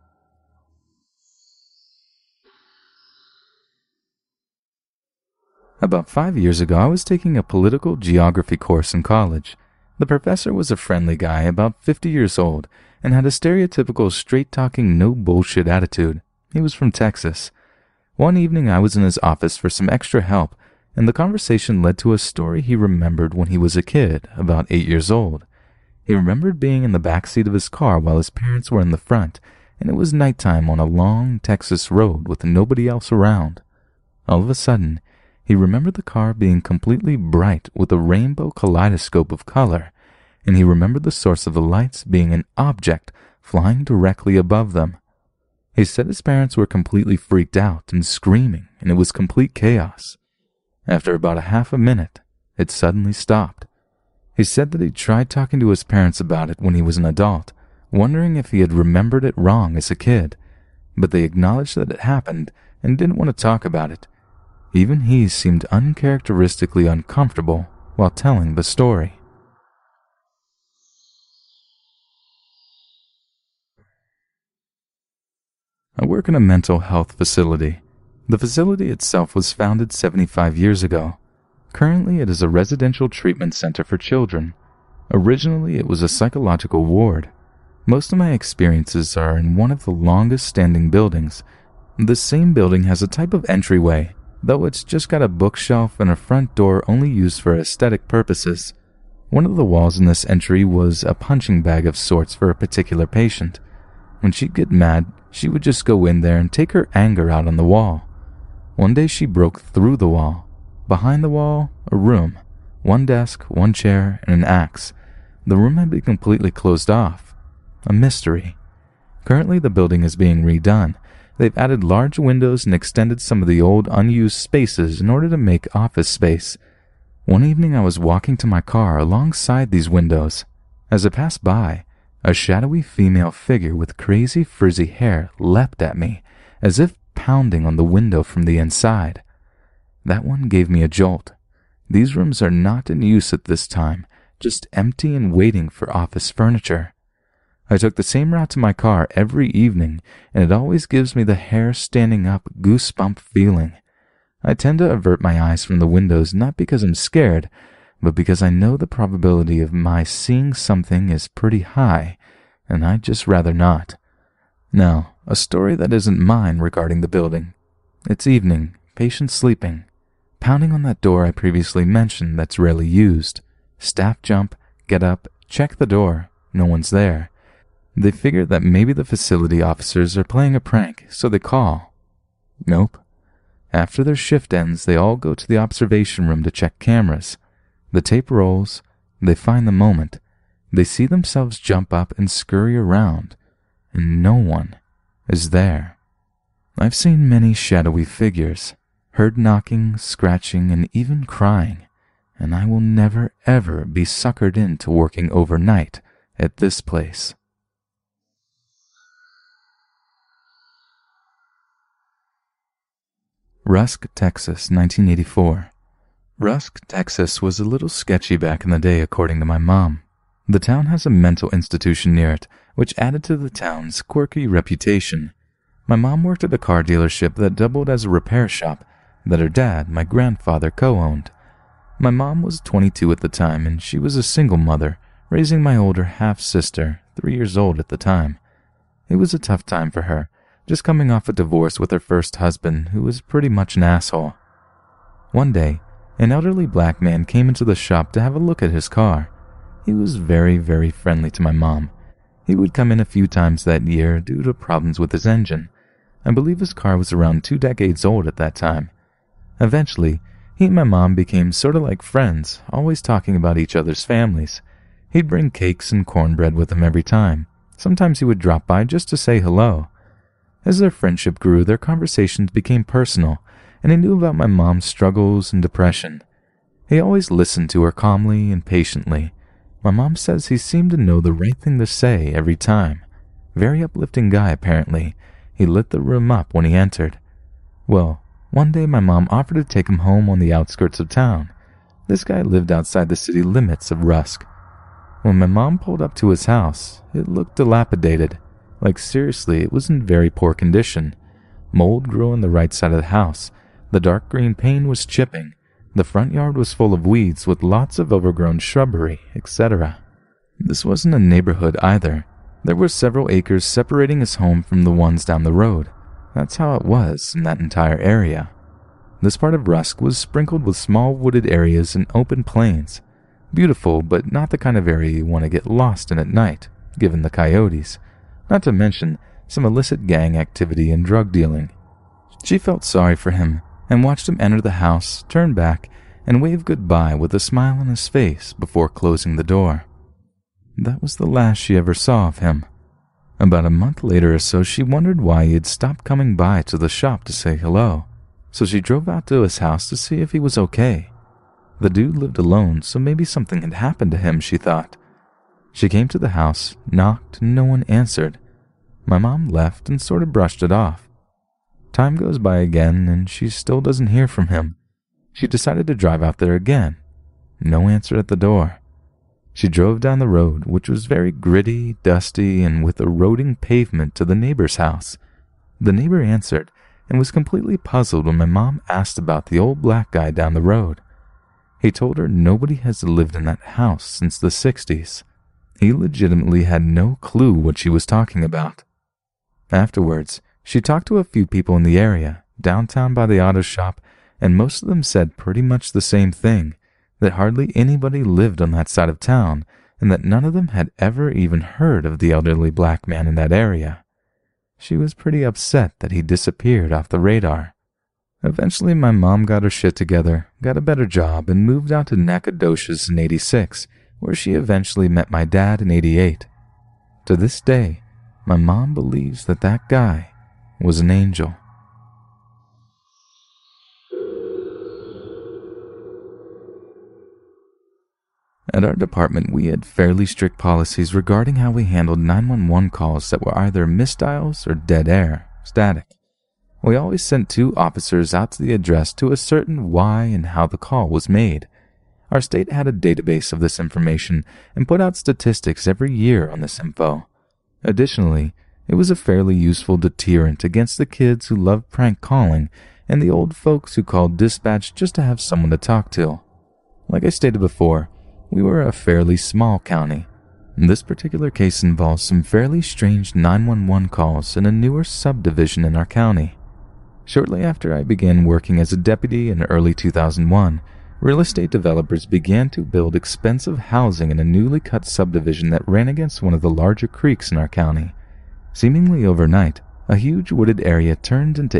About 5 years ago, I was taking a political geography course in college. The professor was a friendly guy about 50 years old and had a stereotypical straight-talking, no-bullshit attitude. He was from Texas. One evening, I was in his office for some extra help, and the conversation led to a story he remembered when he was a kid, about 8 years old. He remembered being in the back seat of his car while his parents were in the front, and it was nighttime on a long Texas road with nobody else around. All of a sudden, he remembered the car being completely bright with a rainbow kaleidoscope of color, and he remembered the source of the lights being an object flying directly above them. He said his parents were completely freaked out and screaming, and it was complete chaos. After about a half a minute, it suddenly stopped. He said that he tried talking to his parents about it when he was an adult, wondering if he had remembered it wrong as a kid, but they acknowledged that it happened and didn't want to talk about it. Even he seemed uncharacteristically uncomfortable while telling the story. I work in a mental health facility. The facility itself was founded 75 years ago. Currently, it is a residential treatment center for children. Originally, it was a psychological ward. Most of my experiences are in one of the longest-standing buildings. The same building has a type of entryway, though it's just got a bookshelf and a front door only used for aesthetic purposes. One of the walls in this entry was a punching bag of sorts for a particular patient. When she'd get mad, she would just go in there and take her anger out on the wall. One day she broke through the wall. Behind the wall, a room. One desk, one chair, and an axe. The room had been completely closed off. A mystery. Currently the building is being redone. They've added large windows and extended some of the old unused spaces in order to make office space. One evening I was walking to my car alongside these windows. As I passed by, a shadowy female figure with crazy frizzy hair leapt at me, as if pounding on the window from the inside. That one gave me a jolt. These rooms are not in use at this time, just empty and waiting for office furniture. I took the same route to my car every evening, and it always gives me the hair standing up goosebump feeling. I tend to avert my eyes from the windows not because I'm scared, but because I know the probability of my seeing something is pretty high, and I'd just rather not. Now, a story that isn't mine regarding the building. It's evening, patient sleeping. Pounding on that door I previously mentioned that's rarely used. Staff jump, get up, check the door. No one's there. They figure that maybe the facility officers are playing a prank, so they call. Nope. After their shift ends, they all go to the observation room to check cameras. The tape rolls. They find the moment. They see themselves jump up and scurry around, and no one is there. I've seen many shadowy figures, heard knocking, scratching, and even crying, and I will never ever be suckered into working overnight at this place. Rusk, Texas, 1984. Rusk, Texas was a little sketchy back in the day according to my mom. The town has a mental institution near it, which added to the town's quirky reputation. My mom worked at a car dealership that doubled as a repair shop that her dad, my grandfather, co-owned. My mom was 22 at the time, and she was a single mother, raising my older half-sister, 3 years old at the time. It was a tough time for her, just coming off a divorce with her first husband, who was pretty much an asshole. One day, an elderly black man came into the shop to have a look at his car. He was very, very friendly to my mom. He would come in a few times that year due to problems with his engine. I believe his car was around 2 decades old at that time. Eventually, he and my mom became sort of like friends, always talking about each other's families. He'd bring cakes and cornbread with him every time. Sometimes he would drop by just to say hello. As their friendship grew, their conversations became personal, and he knew about my mom's struggles and depression. He always listened to her calmly and patiently. My mom says he seemed to know the right thing to say every time. Very uplifting guy, apparently. He lit the room up when he entered. Well, one day my mom offered to take him home on the outskirts of town. This guy lived outside the city limits of Rusk. When my mom pulled up to his house, it looked dilapidated. Like seriously, it was in very poor condition. Mold grew on the right side of the house. The dark green paint was chipping. The front yard was full of weeds with lots of overgrown shrubbery, etc. This wasn't a neighborhood either. There were several acres separating his home from the ones down the road. That's how it was in that entire area. This part of Rusk was sprinkled with small wooded areas and open plains. Beautiful, but not the kind of area you want to get lost in at night, given the coyotes. Not to mention some illicit gang activity and drug dealing. She felt sorry for him and watched him enter the house, turn back, and wave goodbye with a smile on his face before closing the door. That was the last she ever saw of him. About a month later or so, she wondered why he had stopped coming by to the shop to say hello, so she drove out to his house to see if he was okay. The dude lived alone, so maybe something had happened to him, she thought. She came to the house, knocked, and no one answered. My mom left and sort of brushed it off. Time goes by again, and she still doesn't hear from him. She decided to drive out there again. No answer at the door. She drove down the road, which was very gritty, dusty, and with eroding pavement, to the neighbor's house. The neighbor answered, and was completely puzzled when my mom asked about the old black guy down the road. He told her nobody has lived in that house since the 60s. He legitimately had no clue what she was talking about. Afterwards, she talked to a few people in the area, downtown by the auto shop, and most of them said pretty much the same thing, that hardly anybody lived on that side of town, and that none of them had ever even heard of the elderly black man in that area. She was pretty upset that he disappeared off the radar. Eventually, my mom got her shit together, got a better job, and moved out to Nacogdoches in '86, where she eventually met my dad in '88. To this day, my mom believes that that guy was an angel. At our department, we had fairly strict policies regarding how we handled 911 calls that were either misdials or dead air, static. We always sent 2 officers out to the address to ascertain why and how the call was made. Our state had a database of this information and put out statistics every year on this info. Additionally, it was a fairly useful deterrent against the kids who loved prank calling and the old folks who called dispatch just to have someone to talk to. Like I stated before, we were a fairly small county. This particular case involves some fairly strange 911 calls in a newer subdivision in our county. Shortly after I began working as a deputy in early 2001, real estate developers began to build expensive housing in a newly cut subdivision that ran against one of the larger creeks in our county. Seemingly overnight, a huge wooded area turned into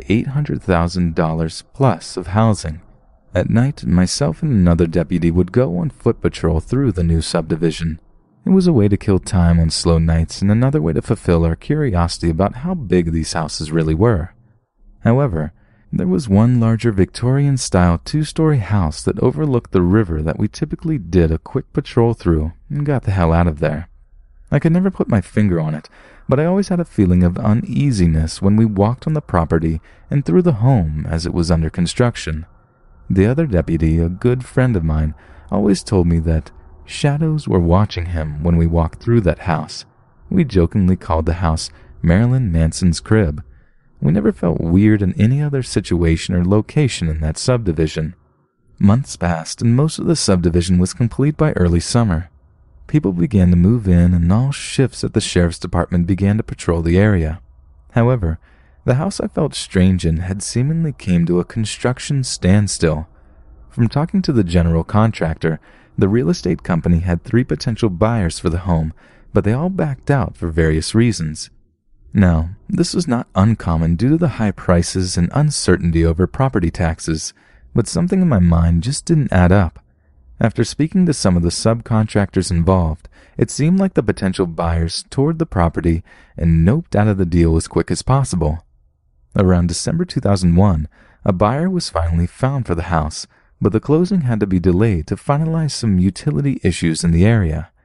$800,000 plus of housing. At night, myself and another deputy would go on foot patrol through the new subdivision. It was a way to kill time on slow nights and another way to fulfill our curiosity about how big these houses really were. However, there was one larger Victorian-style 2-story house that overlooked the river that we typically did a quick patrol through and got the hell out of there. I could never put my finger on it, but I always had a feeling of uneasiness when we walked on the property and through the home as it was under construction. The other deputy, a good friend of mine, always told me that shadows were watching him when we walked through that house. We jokingly called the house Marilyn Manson's crib. We never felt weird in any other situation or location in that subdivision. Months passed and most of the subdivision was complete by early summer. People began to move in and all shifts at the sheriff's department began to patrol the area. However, the house I felt strange in had seemingly came to a construction standstill. From talking to the general contractor, the real estate company had 3 potential buyers for the home, but they all backed out for various reasons. Now, this was not uncommon due to the high prices and uncertainty over property taxes, but something in my mind just didn't add up. After speaking to some of the subcontractors involved, it seemed like the potential buyers toured the property and noped out of the deal as quick as possible. Around December 2001, a buyer was finally found for the house, but the closing had to be delayed to finalize some utility issues in the area.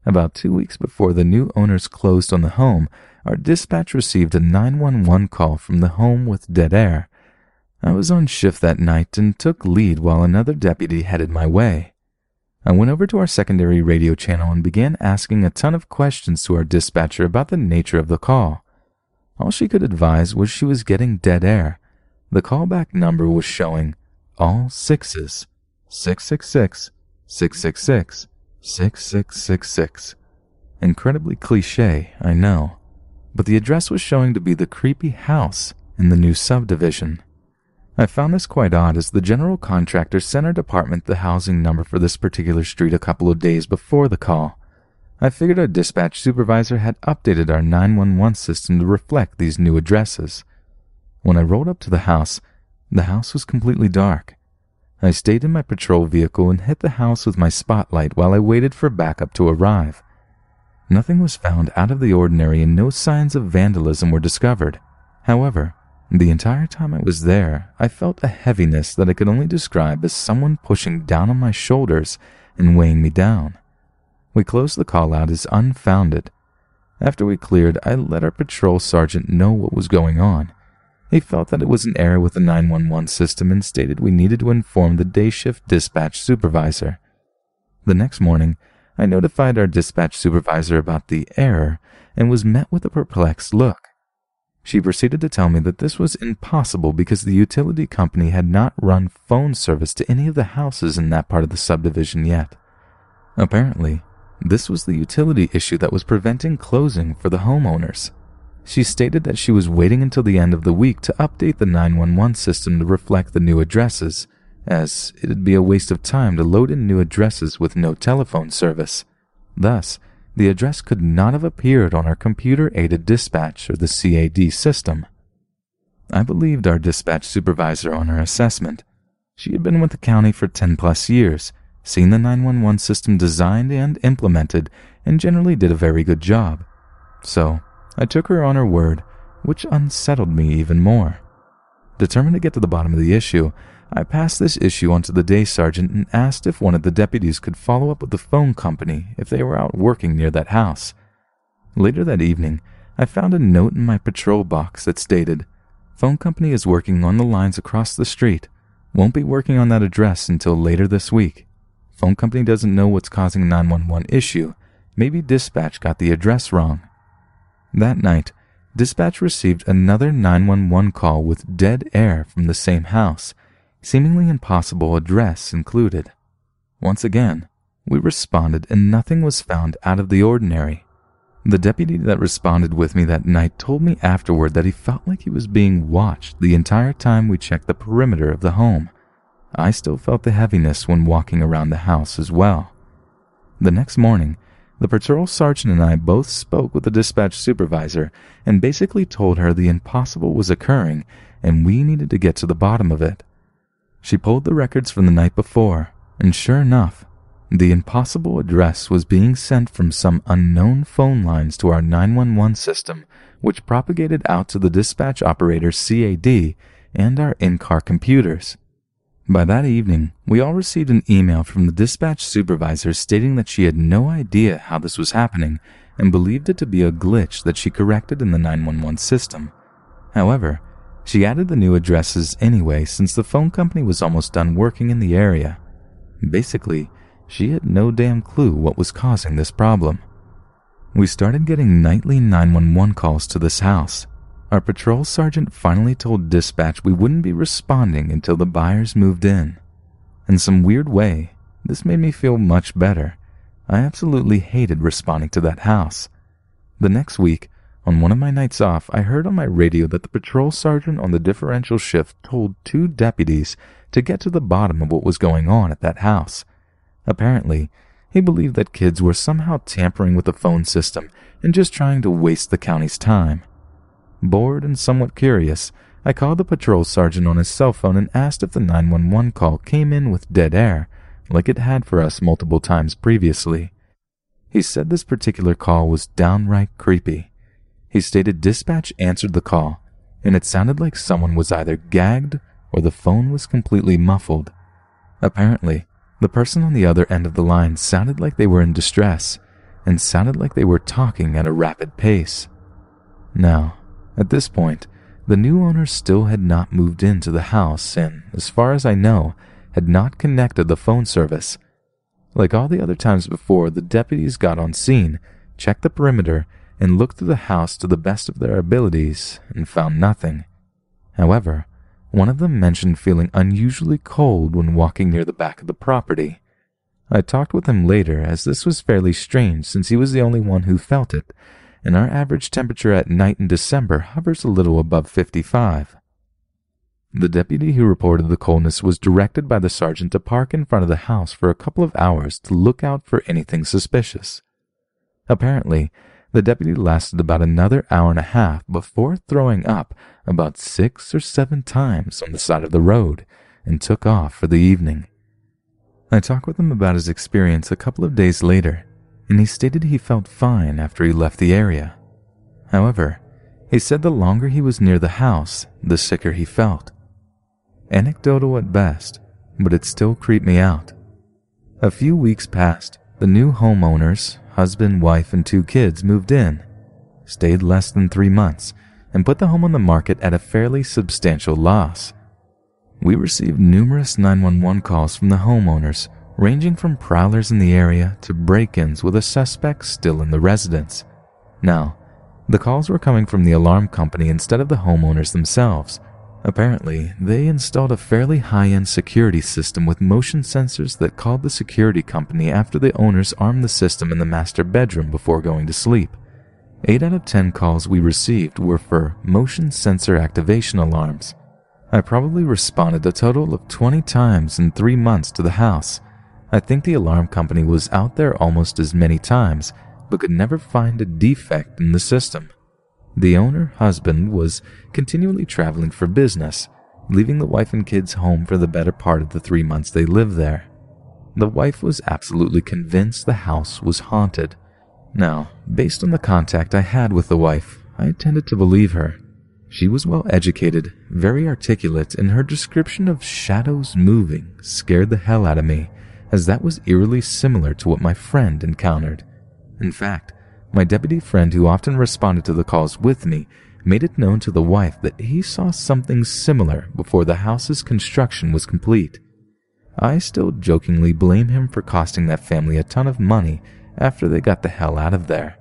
About 2 weeks before the new owners closed on the home, our dispatch received a 911 call from the home with dead air. I was on shift that night and took lead while another deputy headed my way. I went over to our secondary radio channel and began asking a ton of questions to our dispatcher about the nature of the call. All she could advise was she was getting dead air. The callback number was showing all sixes, 666, 666, 6666. Incredibly cliche, I know, but the address was showing to be the creepy house in the new subdivision. I found this quite odd as the general contractor sent our department the housing number for this particular street a couple of days before the call. I figured our dispatch supervisor had updated our 911 system to reflect these new addresses. When I rolled up to the house was completely dark. I stayed in my patrol vehicle and hit the house with my spotlight while I waited for backup to arrive. Nothing was found out of the ordinary and no signs of vandalism were discovered. However, the entire time I was there, I felt a heaviness that I could only describe as someone pushing down on my shoulders and weighing me down. We closed the call out as unfounded. After we cleared, I let our patrol sergeant know what was going on. He felt that it was an error with the 911 system and stated we needed to inform the day shift dispatch supervisor. The next morning, I notified our dispatch supervisor about the error and was met with a perplexed look. She proceeded to tell me that this was impossible because the utility company had not run phone service to any of the houses in that part of the subdivision yet. Apparently, this was the utility issue that was preventing closing for the homeowners. She stated that she was waiting until the end of the week to update the 911 system to reflect the new addresses, as it'd be a waste of time to load in new addresses with no telephone service. Thus, the address could not have appeared on our computer-aided dispatch or the CAD system. I believed our dispatch supervisor on her assessment. She had been with the county for 10+ years, seen the 911 system designed and implemented, and generally did a very good job. So, I took her on her word, which unsettled me even more. Determined to get to the bottom of the issue, I passed this issue on to the day sergeant and asked if one of the deputies could follow up with the phone company if they were out working near that house. Later that evening, I found a note in my patrol box that stated, "Phone company is working on the lines across the street. Won't be working on that address until later this week. Phone company doesn't know what's causing 911 issue. Maybe dispatch got the address wrong." That night, dispatch received another 911 call with dead air from the same house, seemingly impossible address included. Once again, we responded and nothing was found out of the ordinary. The deputy that responded with me that night told me afterward that he felt like he was being watched the entire time we checked the perimeter of the home. I still felt the heaviness when walking around the house as well. The next morning, the patrol sergeant and I both spoke with the dispatch supervisor and basically told her the impossible was occurring and we needed to get to the bottom of it. She pulled the records from the night before, and sure enough, the impossible address was being sent from some unknown phone lines to our 911 system, which propagated out to the dispatch operator's CAD and our in-car computers. By that evening, we all received an email from the dispatch supervisor stating that she had no idea how this was happening and believed it to be a glitch that she corrected in the 911 system. However, she added the new addresses anyway since the phone company was almost done working in the area. Basically, she had no damn clue what was causing this problem. We started getting nightly 911 calls to this house. Our patrol sergeant finally told dispatch we wouldn't be responding until the buyers moved in. In some weird way, this made me feel much better. I absolutely hated responding to that house. The next week, on one of my nights off, I heard on my radio that the patrol sergeant on the differential shift told 2 deputies to get to the bottom of what was going on at that house. Apparently, he believed that kids were somehow tampering with the phone system and just trying to waste the county's time. Bored and somewhat curious, I called the patrol sergeant on his cell phone and asked if the 911 call came in with dead air, like it had for us multiple times previously. He said this particular call was downright creepy. He stated dispatch answered the call, and it sounded like someone was either gagged or the phone was completely muffled. Apparently, the person on the other end of the line sounded like they were in distress, and sounded like they were talking at a rapid pace. Now, at this point, the new owners still had not moved into the house and, as far as I know, had not connected the phone service. Like all the other times before, the deputies got on scene, checked the perimeter, and looked through the house to the best of their abilities and found nothing. However, one of them mentioned feeling unusually cold when walking near the back of the property. I talked with him later, as this was fairly strange since he was the only one who felt it, and our average temperature at night in December hovers a little above 55. The deputy who reported the coldness was directed by the sergeant to park in front of the house for a couple of hours to look out for anything suspicious. Apparently, the deputy lasted about another hour and a half before throwing up about 6 or 7 times on the side of the road and took off for the evening. I talked with him about his experience a couple of days later, and he stated he felt fine after he left the area. However, he said the longer he was near the house, the sicker he felt. Anecdotal at best, but it still creeped me out. A few weeks passed. The new homeowners, husband, wife, and 2 kids moved in, stayed less than 3 months, and put the home on the market at a fairly substantial loss. We received numerous 911 calls from the homeowners, ranging from prowlers in the area to break-ins with a suspect still in the residence. Now, the calls were coming from the alarm company instead of the homeowners themselves. Apparently, they installed a fairly high-end security system with motion sensors that called the security company after the owners armed the system in the master bedroom before going to sleep. 8 out of 10 calls we received were for motion sensor activation alarms. I probably responded a total of 20 times in 3 months to the house. I think the alarm company was out there almost as many times, but could never find a defect in the system. The owner, husband, was continually traveling for business, leaving the wife and kids home for the better part of the 3 months they lived there. The wife was absolutely convinced the house was haunted. Now, based on the contact I had with the wife, I tended to believe her. She was well educated, very articulate, and her description of shadows moving scared the hell out of me, as that was eerily similar to what my friend encountered. In fact, my deputy friend who often responded to the calls with me made it known to the wife that he saw something similar before the house's construction was complete. I still jokingly blame him for costing that family a ton of money after they got the hell out of there.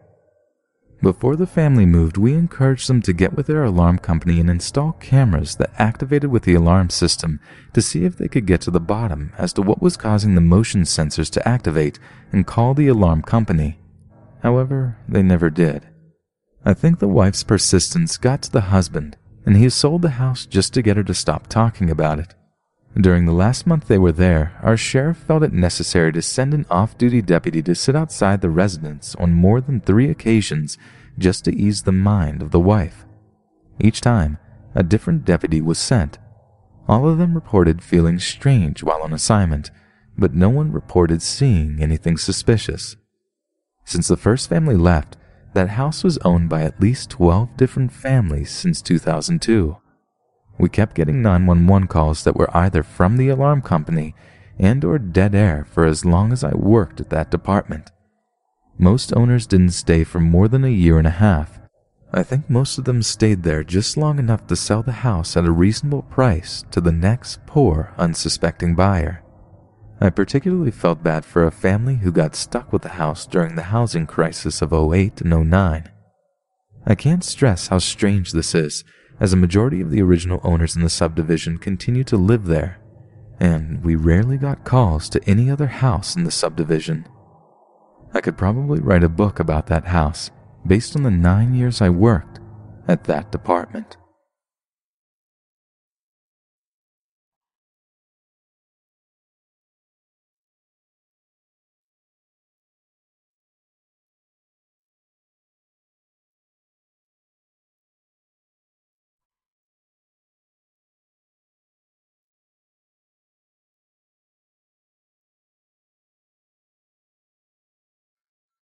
Before the family moved, we encouraged them to get with their alarm company and install cameras that activated with the alarm system to see if they could get to the bottom as to what was causing the motion sensors to activate and call the alarm company. However, they never did. I think the wife's persistence got to the husband, and he sold the house just to get her to stop talking about it. During the last month they were there, our sheriff felt it necessary to send an off-duty deputy to sit outside the residence on more than 3 occasions just to ease the mind of the wife. Each time, a different deputy was sent. All of them reported feeling strange while on assignment, but no one reported seeing anything suspicious. Since the first family left, that house was owned by at least 12 different families since 2002. We kept getting 911 calls that were either from the alarm company and or dead air for as long as I worked at that department. Most owners didn't stay for more than a year and a half. I think most of them stayed there just long enough to sell the house at a reasonable price to the next poor, unsuspecting buyer. I particularly felt bad for a family who got stuck with the house during the housing crisis of 2008 and 2009. I can't stress how strange this is, as a majority of the original owners in the subdivision continue to live there, and we rarely got calls to any other house in the subdivision. I could probably write a book about that house based on the 9 years I worked at that department.